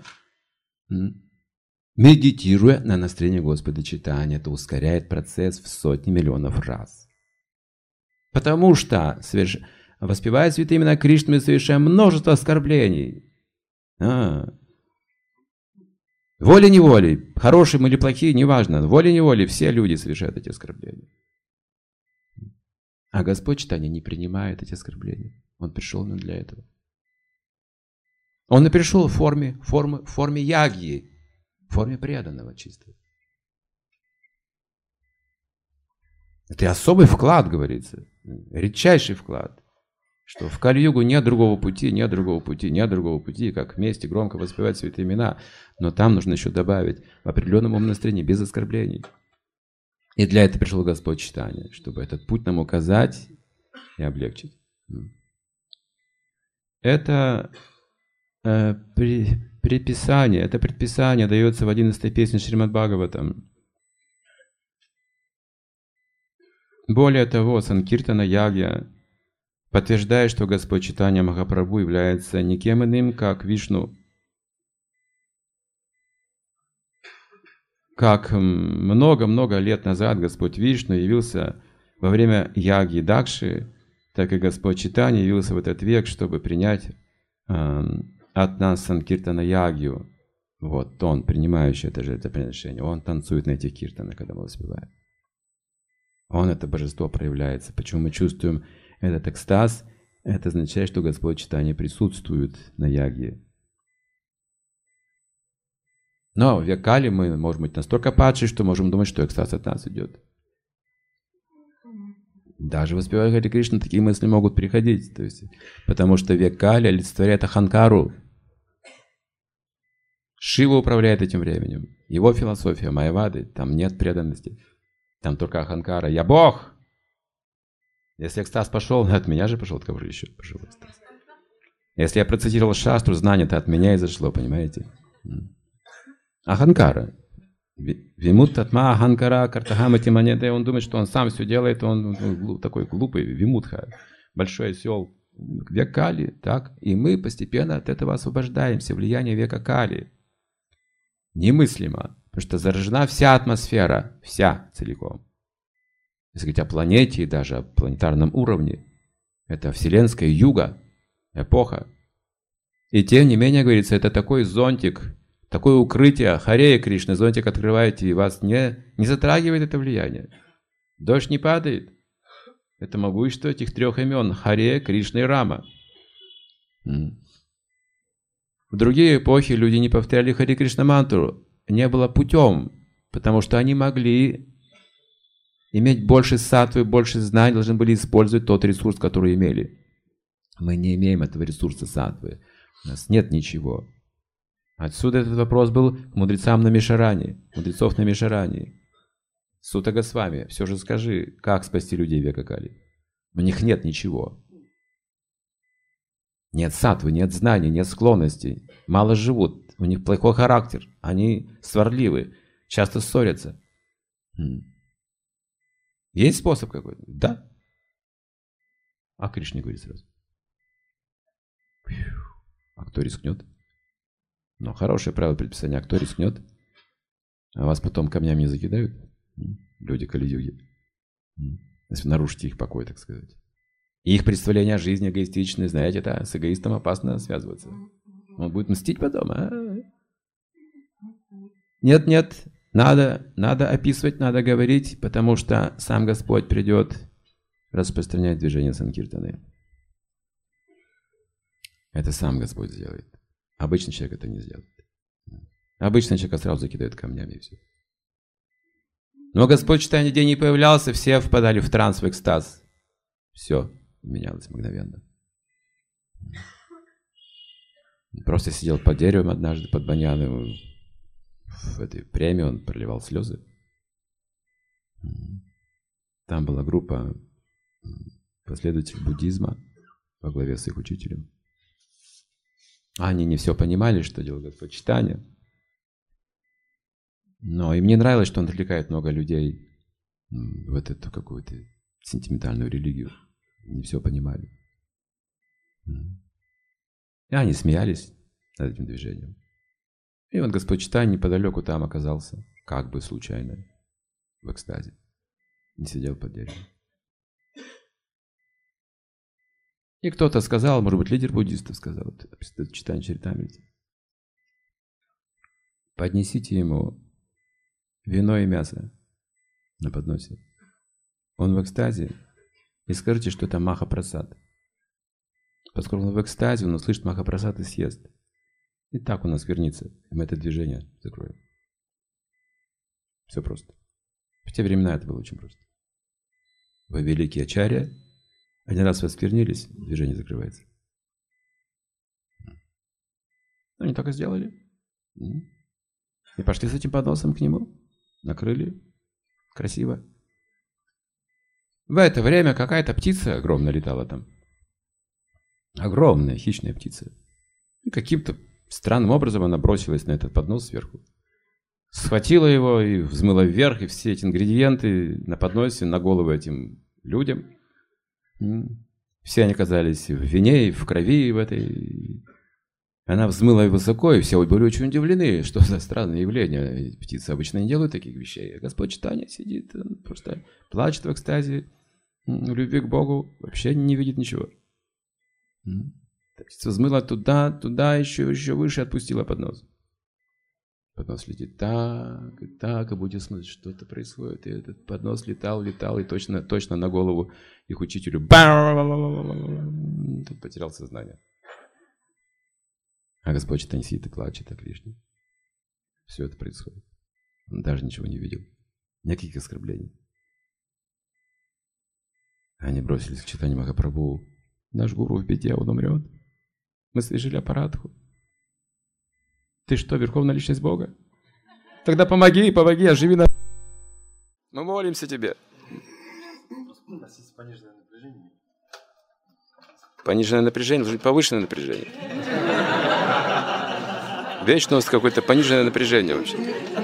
медитируя на настроение Господа читания, это ускоряет процесс в сотни миллионов раз. Потому что соверш... воспевая святые имена Кришны, мы совершаем множество оскорблений. А. Волей-неволей, хорошие мы или плохие, неважно, волей-неволей все люди совершают эти оскорбления. А Господь читания не принимает эти оскорбления. Он пришел именно для этого. Он и пришел в форме, форме, в форме ягьи, в форме преданного чистого. Это особый вклад, говорится, редчайший вклад. Что в Кали-югу нет другого пути, нет другого пути, нет другого пути, как вместе громко воспевать святые имена. Но там нужно еще добавить в определенном умном настроении, без оскорблений. И для этого пришел Господь Чайтанья, чтобы этот путь нам указать и облегчить. Это э, при, предписание, это предписание дается в одиннадцатой песне Шримад Бхагаватам. Более того, Санкиртана Ягья подтверждает, что Господь Чайтанья Махапрабху является никем иным, как Вишну. Как много-много лет назад Господь Вишну явился во время Ягьи Дакши, так и Господь Чайтанья явился в этот век, чтобы принять э, от нас Санкиртана Ягью. Вот он, принимающий это жертвоприношение, он танцует на этих киртанах, когда мы воспеваем. Он, это божество, проявляется. Почему мы чувствуем этот экстаз? Это означает, что Господь Чайтанья присутствует на Ягье. Но в век Кали мы, можем быть, настолько падшие, что можем думать, что экстаз от нас идет. Даже воспевая Харе Кришна, такие мысли могут приходить. То есть, потому что век Кали олицетворяет Аханкару. Шива управляет этим временем. Его философия Майявады, там нет преданности. Там только Аханкара. Я Бог! Если экстаз пошел, от меня же пошел, от кого же еще пошел экстаз? Если я процитировал шастру, знание это от меня и зашло, понимаете? Аханкара. Вимуттатма Аханкара Картахамати Манеде. Он думает, что он сам все делает, он такой глупый, Вимутха, большой осел. Век Кали, так? И мы постепенно от этого освобождаемся, влияние века Кали. Немыслимо, потому что заражена вся атмосфера, вся целиком. Если говорить о планете и даже о планетарном уровне, это вселенская юга, эпоха. И тем не менее, говорится, это такой зонтик, такое укрытие, Харе Кришна, зонтик открываете, и вас не, не затрагивает это влияние. Дождь не падает. Это могущество этих трех имен, Харе, Кришна и Рама. В другие эпохи люди не повторяли Харе Кришна мантру, не было путем, потому что они могли иметь больше саттвы, больше знаний, должны были использовать тот ресурс, который имели. Мы не имеем этого ресурса саттвы. У нас нет ничего. Отсюда этот вопрос был к мудрецам на Мишаране, мудрецов на Мишаране. Сута Госвами, все же скажи, как спасти людей века Кали? У них нет ничего. Нет саттвы, нет знаний, нет склонностей. Мало живут, у них плохой характер, они сварливы, часто ссорятся. Есть способ какой-то? Да. А Кришна говорит сразу. А кто рискнет? Ну, хорошее правило предписания. А кто рискнет? А вас потом камнями не закидают? Люди Кали-юги. Если нарушите их покой, так сказать. И их представление о жизни эгоистичное, знаете, это с эгоистом опасно связываться. Он будет мстить потом. А? Нет, нет. Надо, надо описывать, надо говорить, потому что сам Господь придет распространять движение Санкиртаны. Это сам Господь сделает. Обычный человек это не сделает. Обычный человек сразу закидает камнями и все. Но Господь Чайтанья нигде не появлялся, все впадали в транс, в экстаз. Все менялось мгновенно. Просто сидел под деревом однажды, под баньяном. В этой премии он проливал слезы. Там была группа последователей буддизма во главе с их учителем. Они не все понимали, что делал Господь Чайтанья. Но им не нравилось, что он привлекает много людей в эту какую-то сентиментальную религию. Не все понимали. И они смеялись над этим движением. И вот Господь Чайтанья неподалеку там оказался, как бы случайно, в экстазе. Не сидел под деревом. И кто-то сказал, может быть, лидер буддистов сказал, Чайтанья Чаритамрите: поднесите ему вино и мясо на подносе. Он в экстазе, и скажите, что это Махапрасад. Поскольку он в экстазе, он услышит Махапрасад и съест. И так у нас вернется. И мы это движение закроем. Все просто. В те времена это было очень просто. Вы великий ачарья, Один раз вы осквернились, движение закрывается. Они так и сделали. И пошли с этим подносом к нему. Накрыли. Красиво. В это время какая-то птица огромная летала там. Огромная хищная птица. И каким-то странным образом она бросилась на этот поднос сверху. Схватила его и взмыла вверх, и все эти ингредиенты на подносе, на головы этим людям. Все они оказались в вине, в крови в этой. Она взмыла высоко, и все были очень удивлены, что за странное явление. Птицы обычно не делают таких вещей. А Господь читания сидит, он просто плачет в экстазе, в любви к Богу, вообще не видит ничего. Птица взмыла туда, туда, еще, еще выше, отпустила поднос. Поднос летит так, и так, и будет смотреть, что-то происходит. И этот поднос летал, летал, и точно, точно на голову их учителю. Тут потерял сознание. А Господь читания сидит и плачет о Кришне. Все это происходит. Он даже ничего не видел. Никаких оскорблений. Они бросились к читанию Махапрабху. Наш гуру в беде, он умрет. Мы совершили аппаратху. Ты что, верховная личность Бога? Тогда помоги, помоги, оживи нас. Мы молимся тебе. Пониженное напряжение. Пониженное напряжение, должно быть повышенное напряжение. Вечно у вас какое-то пониженное напряжение вообще.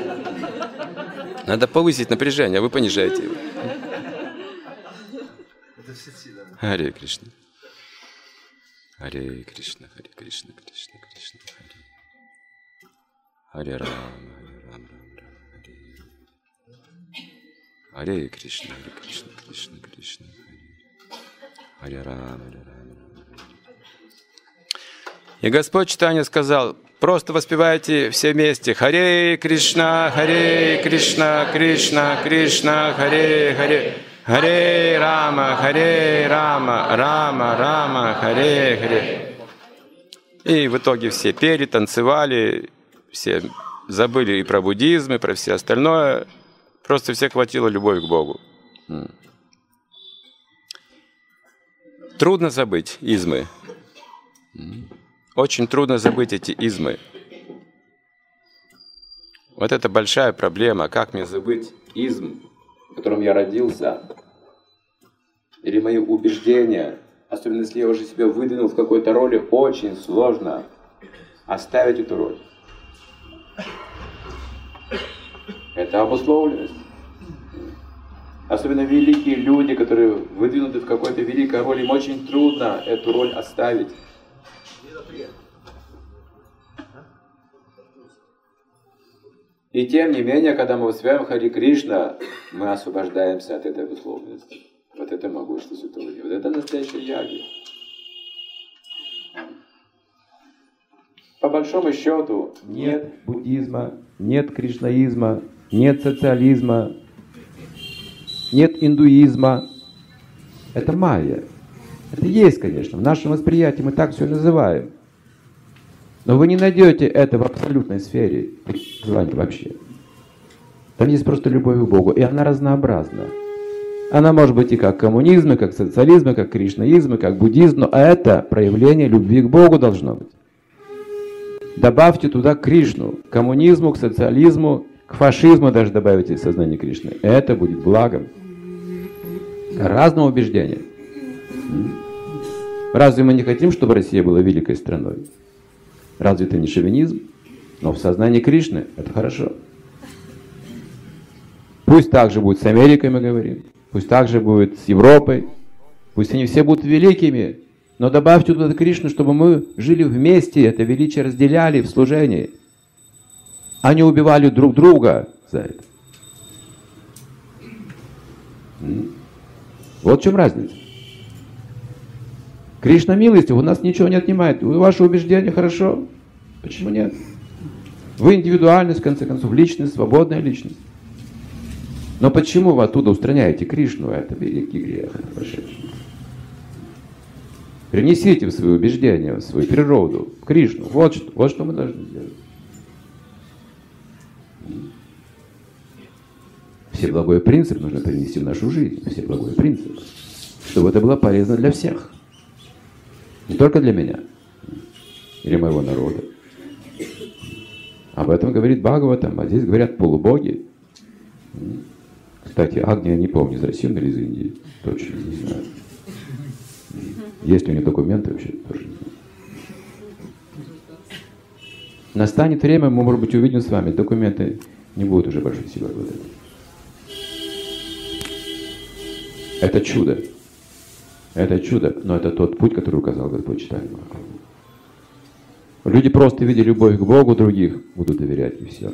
Надо повысить напряжение, а вы понижаете его. Харе Кришна. Харе Кришна, Харе Кришна, Кришна, Кришна, Харе. Харе Рама, Харе Рама, Рама, Рама, Харе. Харе Кришна, Харе Кришна, Кришна, Кришна, Харе. Харе Рама, Харе Рама, Рама. И Господь читания сказал, просто воспевайте все вместе. Харе Кришна, Харе Кришна, Кришна, Кришна, Харе, Харе. Харе Рама, Харе Рама, Рама, Рама, Харе, Харе. И в итоге все пели, танцевали, все забыли и про буддизм, и про все остальное. Просто всех хватило любовь к Богу. Трудно забыть измы. Очень трудно забыть эти измы. Вот это большая проблема. Как мне забыть изм, в котором я родился? Или мои убеждения, особенно если я уже себя выдвинул в какой-то роли, очень сложно оставить эту роль. Это обусловленность. Особенно великие люди, которые выдвинуты в какой-то великой роли, им очень трудно эту роль оставить. И тем не менее, когда мы воспеваем Харе Кришна, мы освобождаемся от этой обусловленности. Вот это могущество Святого Дева. Вот это настоящая яги. По большому счету, нет буддизма, нет кришнаизма, нет социализма, нет индуизма. Это майя. Это есть, конечно. В нашем восприятии мы так все называем. Но вы не найдете это в абсолютной сфере желания вообще. Там есть просто любовь к Богу, и она разнообразна. Она может быть и как коммунизм, и как социализм, и как кришнаизм, и как буддизм, но это проявление любви к Богу должно быть. Добавьте туда Кришну, к коммунизму, к социализму, к фашизму даже добавите сознание Кришны. Это будет благом. Разного убеждения. Разве мы не хотим, чтобы Россия была великой страной? Разве это не шовинизм? Но в сознании Кришны это хорошо. Пусть так же будет с Америкой, мы говорим. Пусть так же будет с Европой. Пусть они все будут великими. Но добавьте туда Кришну, чтобы мы жили вместе, это величие разделяли в служении. А не убивали друг друга за это. Вот в чем разница. Кришна милостив, у нас ничего не отнимает. Ваше убеждение хорошо. Почему нет? Вы индивидуальность, в конце концов, личность, свободная личность. Но почему вы оттуда устраняете Кришну? Это великий грех, это прошедший. Принесите в свои убеждения, в свою природу, Кришну. Вот что, вот что мы должны сделать. Всеблагой принцип нужно принести в нашу жизнь. Всеблагой принцип. чтобы это было полезно для всех. Не только для меня или моего народа. Об этом говорит Бхагаватам, а здесь говорят полубоги. Кстати, Агния, не помню, из России или из Индии, точно не знаю. Есть ли у нее документы вообще, тоже не знаю. Настанет время, мы, может быть, увидим с вами, документы не будут уже большой силой обладать. Это чудо. Это чудо, но это тот путь, который указал Господь Чайтанья Махапрабху. Люди просто видя любовь к Богу других, будут доверять и все.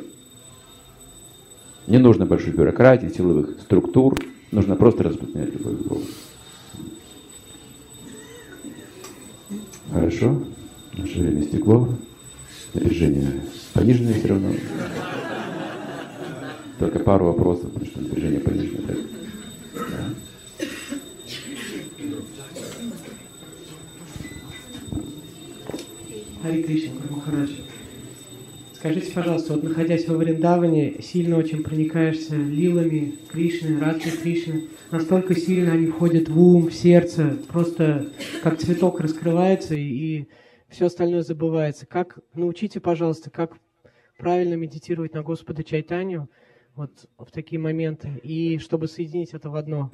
Не нужно большой бюрократии, силовых структур, нужно просто распространять любовь к Богу. Хорошо, наше время стекло, напряжение пониженное все равно. Только пару вопросов, потому что напряжение пониженное. Так. Да. Хари Кришна, Гуру Махарадж. Скажите, пожалуйста, вот находясь во Вриндаване, сильно очень проникаешься лилами Кришны, Радхи Кришны. Настолько сильно они входят в ум, в сердце, просто как цветок раскрывается, и, и все остальное забывается. Как научите, пожалуйста, как правильно медитировать на Господа Чайтанью вот в такие моменты, и чтобы соединить это в одно.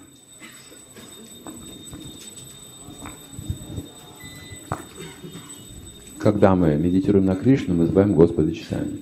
Когда мы медитируем на Кришну, мы забываем Господа Чайтанью.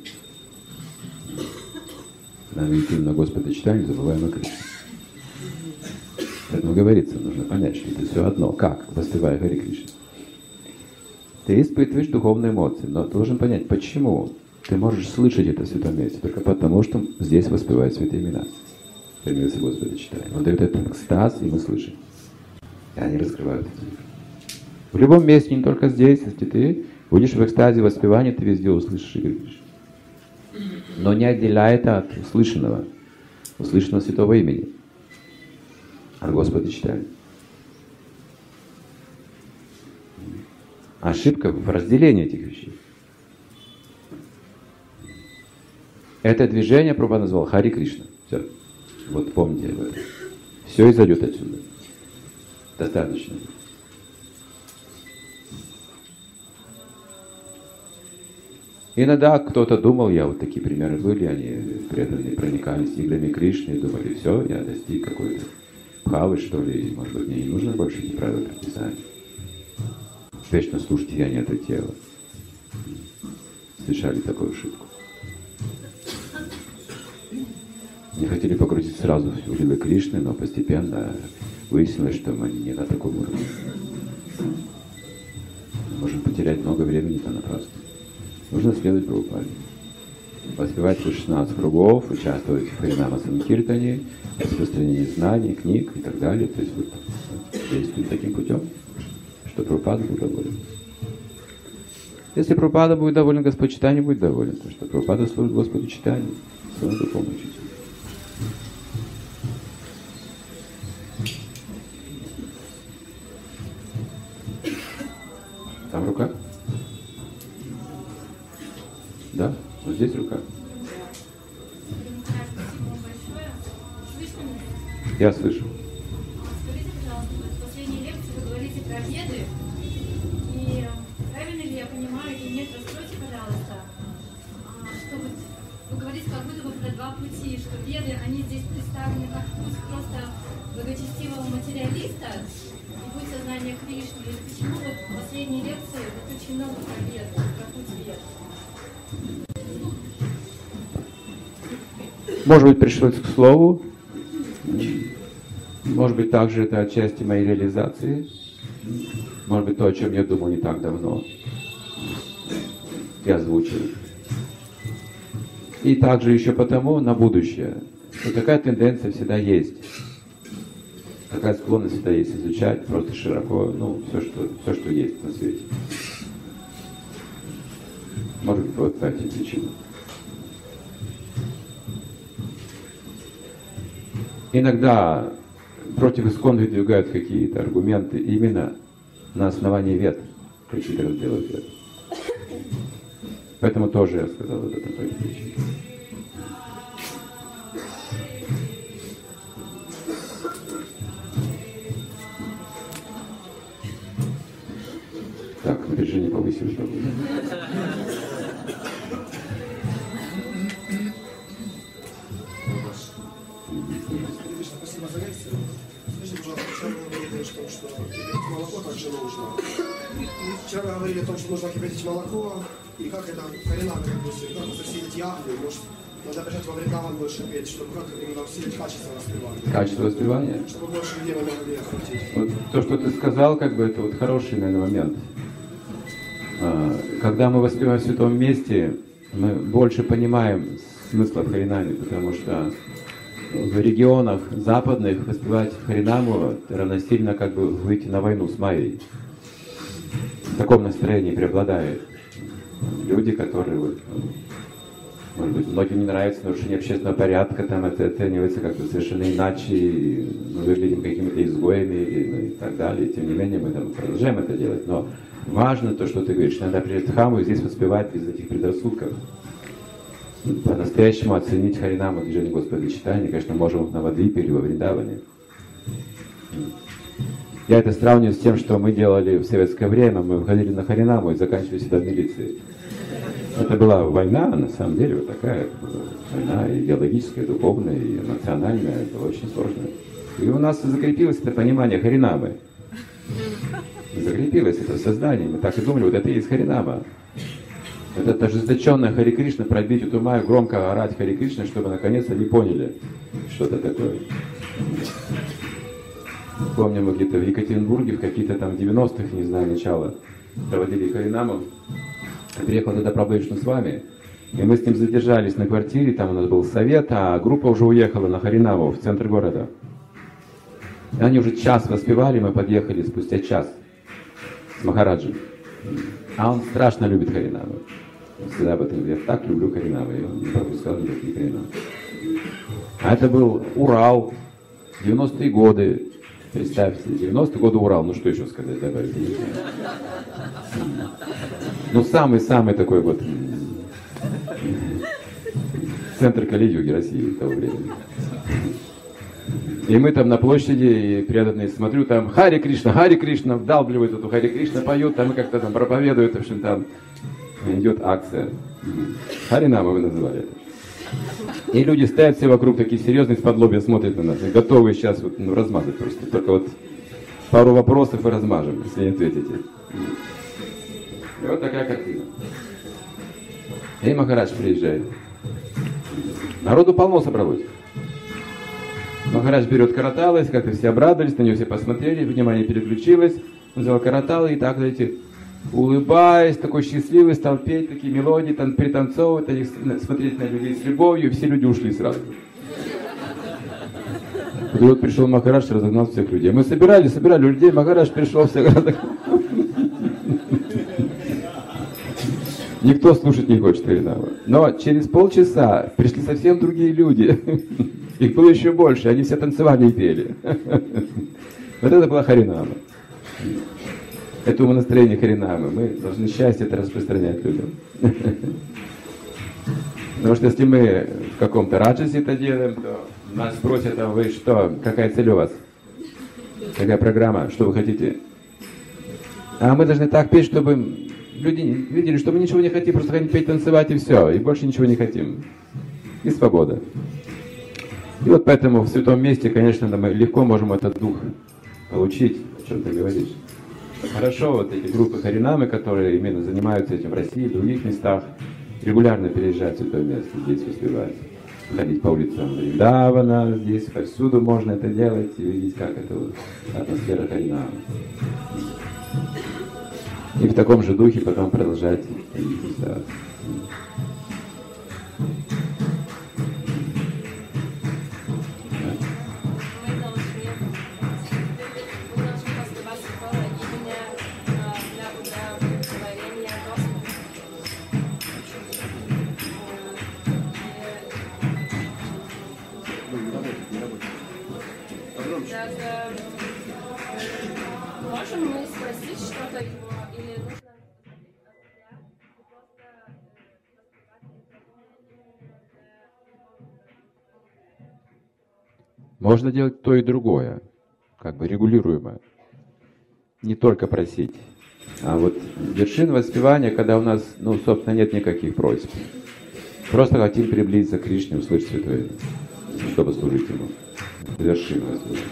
Когда мы медитируем на Господа Чайтанью, забываем о Кришне. Поэтому говорится, нужно понять, что это все одно. Как? Воспевая Хари Кришна. Ты испытываешь духовные эмоции, но ты должен понять, почему ты можешь слышать это в святом месте. Только потому, что здесь воспевают святые имена. Примерно Господа Чайтанью. Он дает этот экстаз, и мы слышим. И они раскрывают это. В любом месте, не только здесь, если ты будешь в экстазе воспевания, ты везде услышишь и говоришь. Но не отделяй это от услышанного, услышанного святого имени, от Господа Чайтаньи. Ошибка в разделении этих вещей. Это движение Прабхупада назвал Хари Кришна. Все. Вот помните об этом. Все изойдет отсюда. Достаточно. Иногда кто-то думал, я вот такие примеры были, они преданные проникались иглами Кришны и думали, все, я достиг какой-то бхавы, что ли, может быть, мне не нужно больше эти правила предписания. Вечно слушать я не это тело. Совершали такую ошибку. Не хотели погрузиться сразу в лилы Кришны, но постепенно выяснилось, что мы не на таком уровне. Мы можем потерять много времени-то напрасно. Нужно следовать Прабхупаде. Воспевать шестнадцать кругов, участвовать в Харинама Санкиртане, распространении знаний, книг и так далее. То есть вот действуем таким путем, что Прабхупада будет доволен. Если Прабхупада будет доволен, Господь Чайтанья будет доволен, потому что Прабхупада служит Господу Чайтанье, своему духовному учителю. Там рука? Да? Вот здесь рука. Я слышу. Скажите, пожалуйста, в последней лекции вы говорите про веды, и правильно ли я понимаю, или нет, раскройте, пожалуйста, что вот вы говорите как будто бы про два пути, что веды, они здесь представлены как путь просто благочестивого материалиста и путь сознания Кришны. И почему вот в последней лекции вот очень много про вед, про путь вед? Может быть, пришлось к слову. Может быть, также это отчасти моей реализации. Может быть, то, о чем я думал не так давно. Я озвучил. И также еще потому, на будущее, что такая тенденция всегда есть. Такая склонность всегда есть изучать просто широко, ну, все, что, все, что есть на свете. Может быть, вот по этим причинам. Иногда против искон выдвигают какие-то аргументы именно на основании вед, какие-то разделы вед. Поэтому тоже я сказал вот это по этой причине. Так, напряжение повысилось. Спасибо за лекцию. Скажите, пожалуйста, вчера вы говорили, что, что кипятить молоко также нужно. Вчера вы говорили о том, что нужно кипятить молоко, и как это коренами, как бы, как усилить ягоду, может, надо бежать во Вриндаван больше петь, чтобы как именно усилить качество воспевания. Качество воспевания? Чтобы больше людей могли крутить. Вот то, что ты сказал, как бы это вот хороший, наверное, момент. Когда мы воспеваем в святом месте, мы больше понимаем смысл в Харинаме, потому что в регионах западных воспевать Харинаму равносильно как бы выйти на войну с Майей. В таком настроении преобладает. Люди, которые, вот, может быть, многим не нравится нарушение общественного порядка, там это оценивается как-то совершенно иначе, и мы выглядим какими-то изгоями и, ну, и так далее. Тем не менее, мы там продолжаем это делать. Но важно то, что ты говоришь, надо приезжать в храму и здесь воспевать без этих предрассудков. По-настоящему оценить Харинаму, движение Господа читания, конечно, можем на Вадвипе или во Вриндаване. Я это сравниваю с тем, что мы делали в советское время. Мы выходили на Харинаму и заканчивали всегда в милиции. Это была война, на самом деле, вот такая война идеологическая, духовная, и эмоциональная. Это очень сложно. И у нас закрепилось это понимание Харинамы. Закрепилось это в сознании. Мы так и думали, вот это и есть Харинама. Это ожесточенная Хари Кришна, пробить эту маю, громко орать Хари Кришна, чтобы наконец они поняли, что это такое. Помню, мы где-то в Екатеринбурге в какие-то там девяностых, не знаю, начало, проводили Харинаму. Я приехал туда Прабху с вами, и мы с ним задержались на квартире, там у нас был совет, а группа уже уехала на Харинаму в центр города. И они уже час воспевали, мы подъехали спустя час с Махараджем. А он страшно любит Харинаму. Он всегда об этом говорит, я так люблю Харинаму, и он не пропускал никакие Харинамы. А это был Урал, девяностые годы. Представьте, девяностые годы Урал, ну что еще сказать, добавить? Ну самый-самый такой вот центр Кали-юги России того времени. И мы там на площади, и преданные, смотрю, там Хари Кришна, Хари Кришна, вдалбливают эту Хари Кришна, поют, там и как-то там проповедуют, в общем, там идет акция. Харинама вы называли это. И люди стоят все вокруг, такие серьезные, из-под лобья смотрят на нас, и готовы сейчас вот, ну, размазать просто. Только вот пару вопросов и размажем, если не ответите. И вот такая картина. И Махарадж приезжает. Народу полно собралось. Махарадж берет караталы, как-то все обрадовались, на него все посмотрели, внимание переключилось. Он взял караталы и так, знаете, улыбаясь, такой счастливый, стал петь такие мелодии, там, пританцовывать, они, смотреть на людей с любовью, и все люди ушли сразу. И вот пришел Махарадж, разогнал всех людей. Мы собирали, собирали людей, Махарадж пришел, всех разогнал. Никто слушать не хочет Харинаму. Но через полчаса пришли совсем другие люди. Их было еще больше, они все танцевали и пели. Вот это была Харинама. Это умонастроение Харинамы. Мы должны счастье это распространять людям. Потому что если мы в каком-то раджасе это делаем, то нас спросят, а вы что, какая цель у вас? Какая программа, что вы хотите? А мы должны так петь, чтобы люди видели, что мы ничего не хотим, просто хотим петь, танцевать и все, и больше ничего не хотим. И свобода. И вот поэтому в святом месте, конечно, мы легко можем этот дух получить, о чем ты говоришь. Хорошо, вот эти группы Харинамы, которые именно занимаются этим в России, в других местах, регулярно переезжать в святое место, здесь воспевать. Ходить по улицам Вриндавана, здесь повсюду можно это делать и видеть, как это вот атмосфера Харинамы. И в таком же духе потом продолжать выступать. Можем мы спросить что-то его, или нужно Можно делать то и другое, как бы регулируемо. Не только просить. А вот вершина воспевания, когда у нас, ну, собственно, нет никаких просьб. Просто хотим приблизиться к Кришне, услышать Святое Имя, чтобы служить Ему. Это вершина воспевания.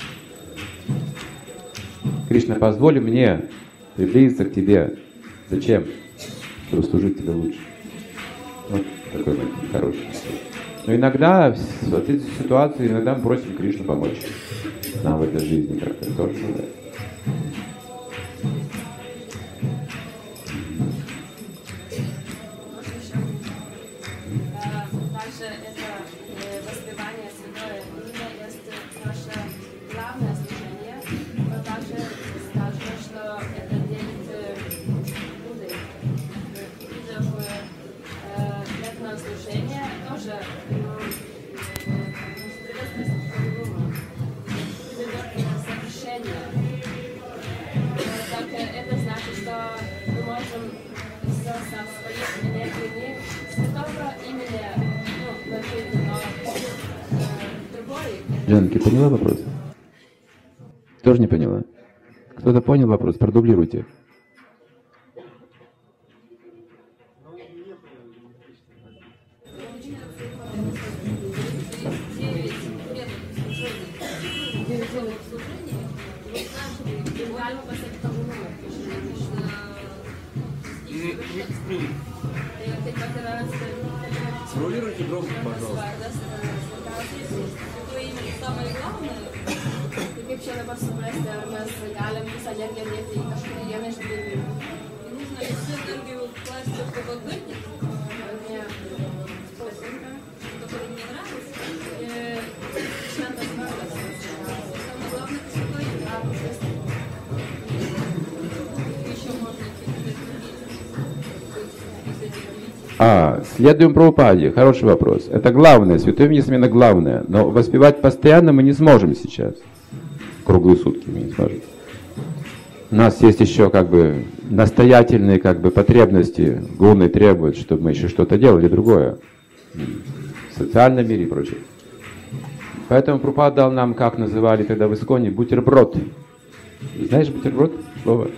Кришна, позволь мне приблизиться к Тебе. Зачем? Чтобы служить Тебе лучше. Вот такой момент хороший. Но иногда в этой ситуации, иногда мы просим Кришну помочь нам в этой жизни как-то тоже бывает. Также это воспевание Святое Имя есть наше главное служение, но также сказано, что это делит Будды. Это служение тоже совершение. Так это значит, что мы можем все со своей энергией не только именно ну, вложить, но э, другой. Жанки, поняла вопрос? Тоже не поняла? Кто-то понял вопрос? Продублируйте. Сформулируйте громко, пожалуйста. Самое главное, как вчера посмотрели, мы с Галем писали энергии, и нашли я между ними. Нужно всю энергию класть в холодильник. Мне способна, который мне нравится. Чем-то смаргаться. Самое главное, это святой и еще можно А, следуем Прабхупаде. Хороший вопрос. Это главное. Святое Имя именно главное. Но воспевать постоянно мы не сможем сейчас. Круглые сутки мы не сможем. У нас есть еще как бы настоятельные как бы потребности. Гуны требуют, чтобы мы еще что-то делали другое. В социальном мире и прочее. Поэтому Прабхупада дал нам, как называли тогда в Исконе, бутерброд. Знаешь бутерброд? Слово?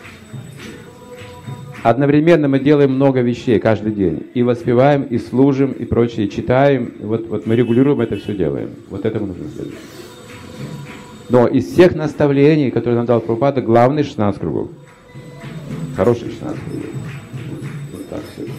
Одновременно мы делаем много вещей каждый день. И воспеваем, и служим, и прочее, и читаем. Вот, вот мы регулируем это все делаем. Вот этому нужно следовать. Но из всех наставлений, которые нам дал Прабхупада, главный шестнадцать кругов. Хороший шестнадцать кругов. Вот так все.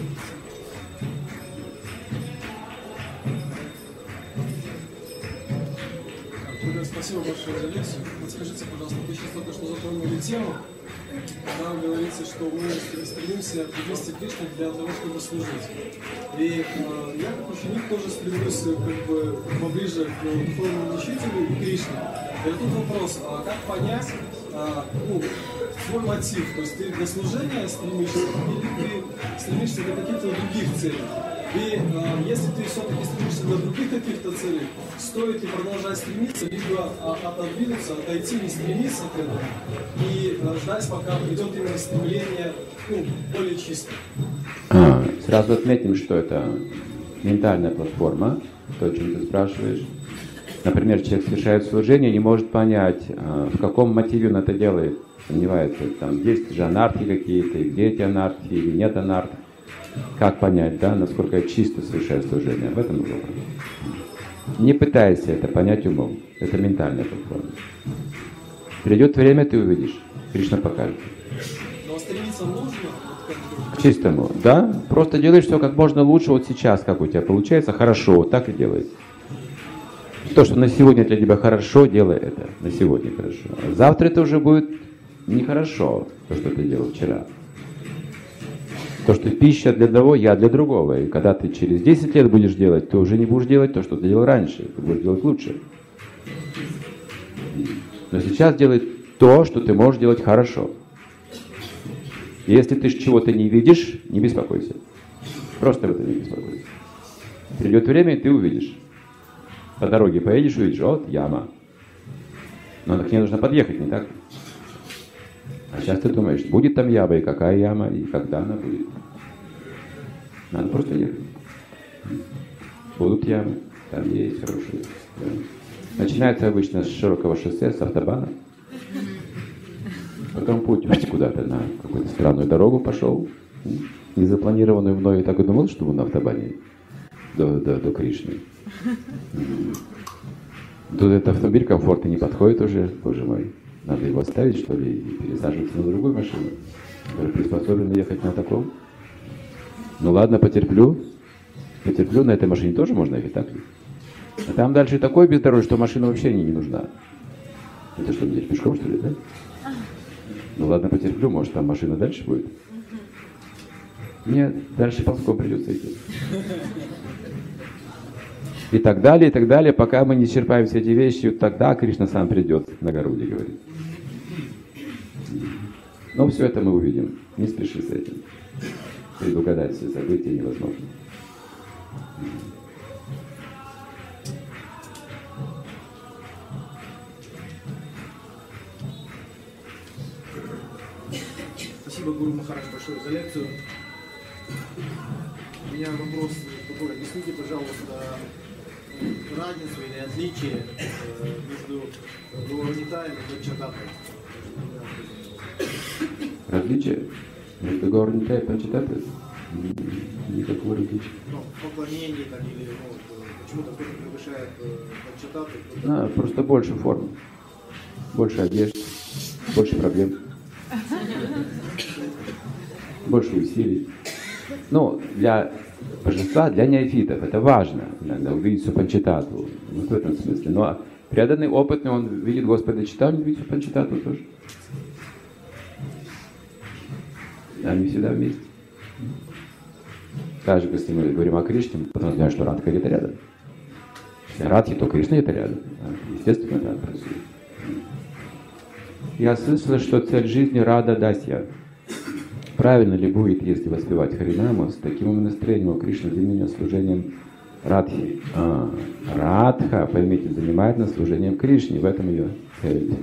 Спасибо большое за лекцию. Подскажите, пожалуйста, вы сейчас только что затронули тему. Там говорится, что мы стремимся приблизиться к Кришне для того, чтобы служить. И э, я как ученик тоже стремлюсь как бы поближе к духовному учителю и Кришне. И тут вопрос, а как понять а, ну, свой мотив? То есть ты для служения стремишься или ты стремишься для каких-то других целей? И э, если ты все-таки стремишься для других каких-то целей, стоит ли продолжать стремиться, либо а, отодвинуться, отойти, не стремиться к этому и э, ждать, пока придет именно стремление ну, более чистое. А, сразу отметим, что это ментальная платформа, то, о чем ты спрашиваешь. Например, человек совершает служение и не может понять, а, в каком мотиве он это делает. Сомневается, там есть же анархи какие-то, и где эти анархи, или нет анархи. Как понять, да, насколько я чисто совершаю служение? В этом вопрос. Не пытайся это понять умом. Это ментальная платформа. Придет время, ты увидишь. Кришна покажет. Но стремиться нужно к чистому, да? Просто делай все как можно лучше вот сейчас, как у тебя получается, хорошо, вот так и делай. То, что на сегодня для тебя хорошо, делай это. На сегодня хорошо. А завтра это уже будет нехорошо, то, что ты делал вчера. То, что пища для одного, я для другого. И когда ты через десять лет будешь делать, ты уже не будешь делать то, что ты делал раньше. Ты будешь делать лучше. Но сейчас делай то, что ты можешь делать хорошо. И если ты чего-то не видишь, не беспокойся. Просто в этом не беспокойся. Придет время, и ты увидишь. По дороге поедешь, увидишь, вот яма. Но к ней нужно подъехать, не так? А сейчас ты думаешь, будет там яма, и какая яма, и когда она будет. Надо просто ехать. Будут ямы, там есть хорошие. Начинается обычно с широкого шоссе, с автобана. Потом путь куда-то на какую-то странную дорогу пошел, незапланированную мной. Я так и думал, что буду на автобане до, до, до Кришны. Тут этот автомобиль комфортно не подходит уже, боже мой. Надо его оставить, что ли, и пересаживаться на другую машину, которая приспособлена ехать на таком. Ну ладно, потерплю. Потерплю, на этой машине тоже можно ехать, так ли? А там дальше такой бездорожье, что машина вообще не, не нужна. Это что, мне пешком, что ли, да? Ну ладно, потерплю, может там машина дальше будет. Мне дальше ползком придется идти. И так далее, и так далее, пока мы не исчерпаем все эти вещи, тогда Кришна сам придет на гору, где говорит. Но все это мы увидим. Не спеши с этим. Предугадать все события невозможно. Спасибо, Гуру Махарадж, большое за лекцию. У меня вопрос такой. Объясните, пожалуйста, разницу или отличие между Гаурнитаем и Панчататой. Различие между Гаурнитаем и Панчататой? Никакого различия. Ну, поклонение там или ну, почему-то кто-то превышает Панчатату. А, просто больше форм, больше одежды, больше проблем, больше усилий. Ну, для божества, для неофитов это важно, иногда увидеть Супанчатату, вот в этом смысле. Но преданный, опытный, он видит Господа Чайтанью, видит Супанчатату тоже. Они всегда вместе. Также, если мы говорим о Кришне, потом знаем, что Радха где-то рядом. Если Радхи, то Кришна где-то рядом. Естественно, это происходит. Я слышала, что цель жизни Рада Дасья. Правильно ли будет, если воспевать Харинаму с таким настроением у Кришны именно служением Радхи? А, Радха, поймите, занимает нас служением Кришне, в этом ее цель.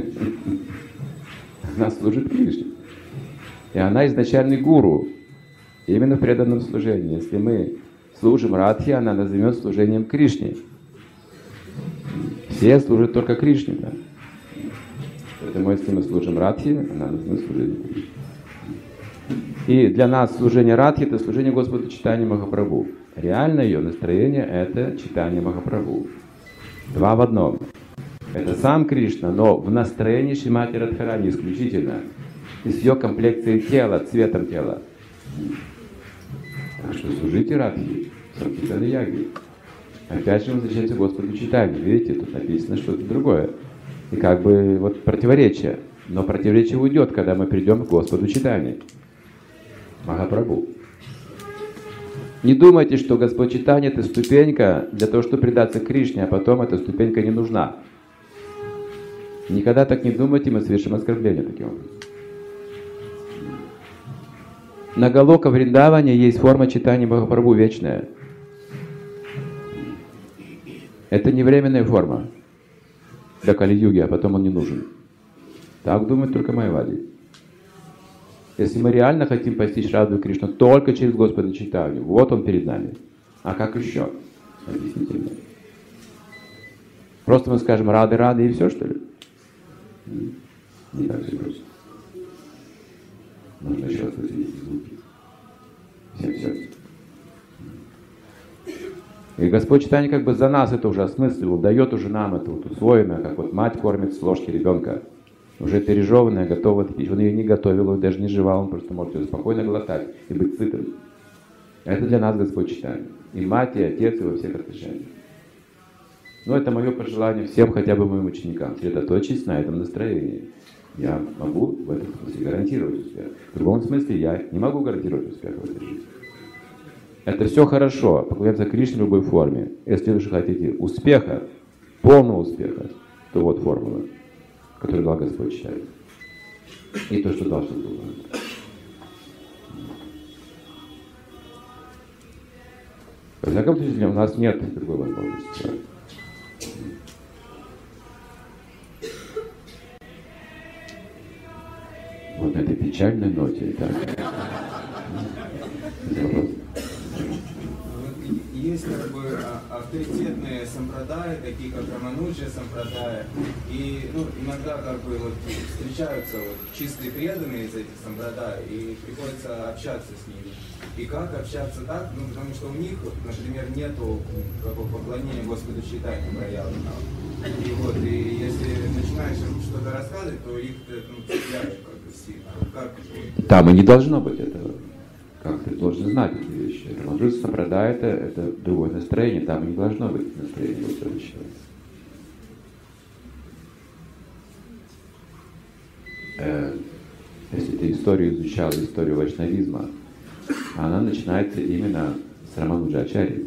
Она служит Кришне. И она изначальный гуру, именно в преданном служении. Если мы служим Радхи, она назовет служением Кришне. Все служат только Кришне. Да? Поэтому если мы служим Радхи, она назовет служением Кришне. И для нас служение Радхи — это служение Господу Чайтаньи Махапрабху. Реально ее настроение — это Чайтанья Махапрабху. Два в одном. Это сам Кришна, но в настроении Шримати Радхарани исключительно. И с ее комплекцией тела, цветом тела. Так что служите Радхи, Санкиртана Яги. Опять же возвращается Господу Чайтанье. Видите, тут написано что-то другое. И как бы вот противоречие. Но противоречие уйдет, когда мы придем к Господу Чайтанье Махапрабху. Не думайте, что Господь Чайтанья — это ступенька для того, чтобы предаться Кришне, а потом эта ступенька не нужна. Никогда так не думайте, мы совершим оскорбление таким образом. На Галока Вриндаване есть форма Чайтаньи Махапрабху вечная. Это не временная форма для Кали-юги, а потом он не нужен. Так думают только майявади. Если мы реально хотим постичь Раду и Кришну только через Господа Чайтанью, вот он перед нами. А как еще? Объясните мне. Просто мы скажем Рады, Рады и все, что ли? Не так все просто. Нужно еще раз эти звуки. Всем сердцем. И Господь Чайтанья как бы за нас это уже осмысливал, дает уже нам это вот усвоенное, как вот мать кормит с ложки ребенка. Уже пережеванная, готова пить. Он ее не готовил, он даже не жевал, он просто может ее спокойно глотать и быть сытым. Это для нас Господь Чайтанья. И мать, и отец, и во всех отношениях. Но это мое пожелание всем, хотя бы моим ученикам, сосредоточиться на этом настроении. Я могу в этом смысле гарантировать успех. В другом смысле я не могу гарантировать успех в этой жизни. Это все хорошо, поклоняться Кришне в любой форме. Если вы же хотите успеха, полного успеха, то вот формула, которую дал Господь Чайтанья. И то, что должно было. Во всяком случае, у нас нет другой возможности. Вот на этой печальной ноте. Так. И есть как бы авторитетные сампрадаи, такие как Рамануджа сампрадаи, и ну, иногда как бы вот встречаются вот чистые преданные из этих сампрадаи, и приходится общаться с ними. И как общаться так? Ну, потому что у них, например, нету какого поклонения Господу Чайтанье проявленного. И вот, и если начинаешь им что-то рассказывать, то их ну, цепляют как бы сильно. Как... Там и не должно быть этого. Как ты должен знать эти вещи. Рамануджа сампрадай это, это другое настроение, там не должно быть настроения Господа Чайтанье. Э, если ты историю изучал, историю вайшнавизма, она начинается именно с Рамануджачарьи.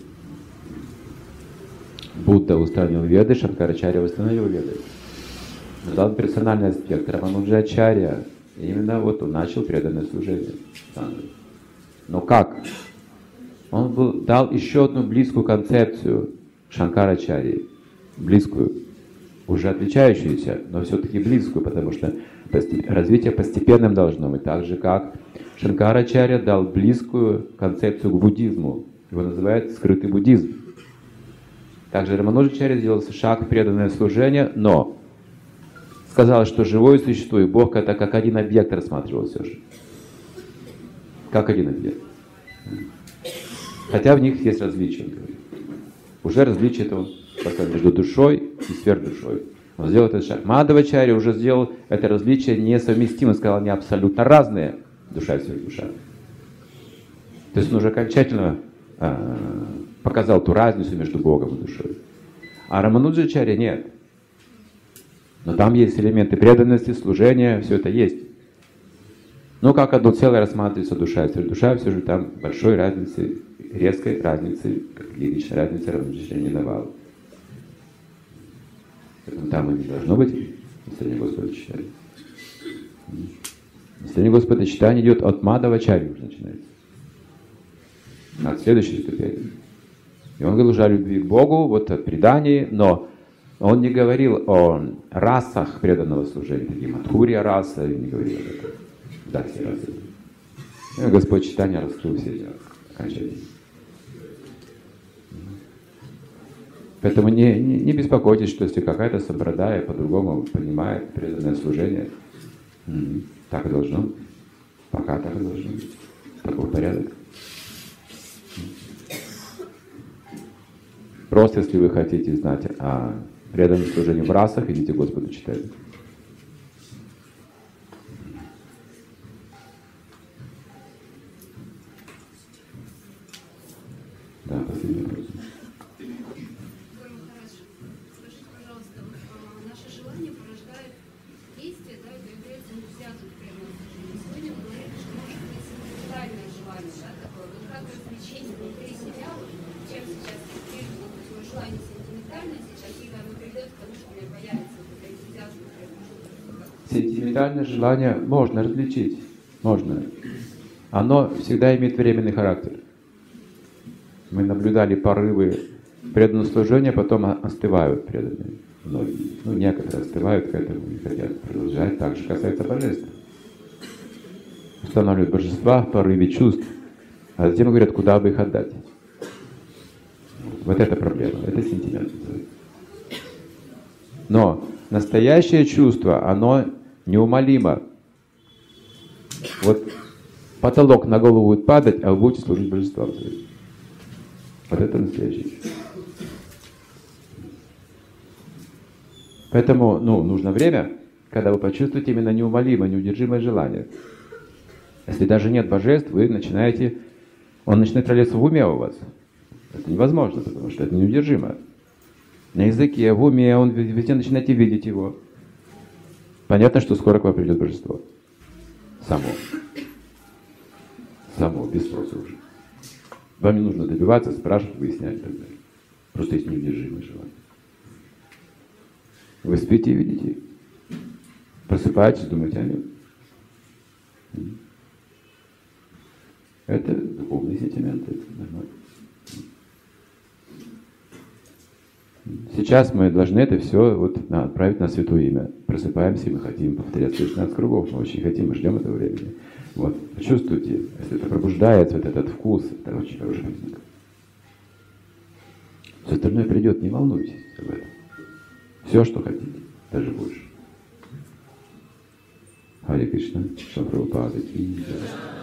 Будда устранил Веды, Шанкарачарья восстановил Веды. Но дал персональный аспект. Рамануджачарья именно вот он начал преданное служение. Но как? Он был, дал еще одну близкую концепцию Шанкарачарьи. Близкую. Уже отличающуюся, но все-таки близкую, потому что развитие постепенным должно быть. Так же, как Шанкарачарья дал близкую концепцию к буддизму. Его называют скрытый буддизм. Также Рамануджачарья сделал шаг в преданное служение, но сказал, что живое существо и Бог это как один объект рассматривал все же. Как один объект. Хотя в них есть различия. Уже различие это он поставил между душой и сверхдушой. Он сделал этот шаг. Мадхавачарья уже сделал это различие несовместимо, сказал, они абсолютно разные. Душа и сверхдуша. То есть он уже окончательно э, показал ту разницу между Богом и душой. А Рамануджачарья нет. Но там есть элементы преданности, служения, все это есть. Но как одно целое рассматривается душа и сверхдуша, все же там большой разницы, резкой разницы, как единичной разницы Рамануджачарья не давал. Поэтому там и не должно быть настроение Господа Чайтаньи. Настроение Господа Чайтаньи идет от Мадхавачарьи уже начинается. От следующей ступени. И он говорил уже о любви к Богу, вот о предании, но он не говорил о расах преданного служения, такие Мадхурья раса, не говорил об этом. Да, все расы. И Господь Чайтанья раскрыл все эти окончательно. Поэтому не, не, не беспокойтесь, что если какая-то сампрадая по-другому понимает преданное служение, м-м, так и должно быть. Пока так и должно быть. Такой порядок. Просто если вы хотите знать о преданном служении в расах, идите к Господу Чайтанье. Да, последний вопрос. Сентиментальное желание можно различить, можно. Оно всегда имеет временный характер. Мы наблюдали порывы преданного служения, потом остывают преданные. Многие. Ну, некоторые остывают к этому, не хотят продолжать. Так же касается божеств. Устанавливают божества в порыве чувств, а затем говорят, куда бы их отдать. Вот это проблема, это сентимент. Но настоящее чувство, оно неумолимо. Вот потолок на голову будет падать, а вы будете служить божествам. Вот это настоящее чувство. Поэтому ну, нужно время, когда вы почувствуете именно неумолимое, неудержимое желание. Если даже нет божеств, вы начинаете, он начинает ролиться в уме у вас. Это невозможно, потому что это неудержимо. На языке, в уме, он везде начинаете видеть его. Понятно, что скоро к вам придет божество. Само. Само, без спроса уже. Вам не нужно добиваться, спрашивать, выяснять и так далее. Просто есть неудержимое желание. Вы спите и видите. Просыпаетесь, думаете о нем. Это духовный сентимент, это нормально. Сейчас мы должны это все вот отправить на святое имя. Просыпаемся, и мы хотим повторять шестнадцать кругов, мы очень хотим, мы ждем этого времени. Вот, почувствуйте, если это пробуждается, вот этот вкус, это очень хороший признак. Все остальное придет, не волнуйтесь об этом. Все, что хотите, даже больше. Харе Кришна, Шри Прабхупада ки джай.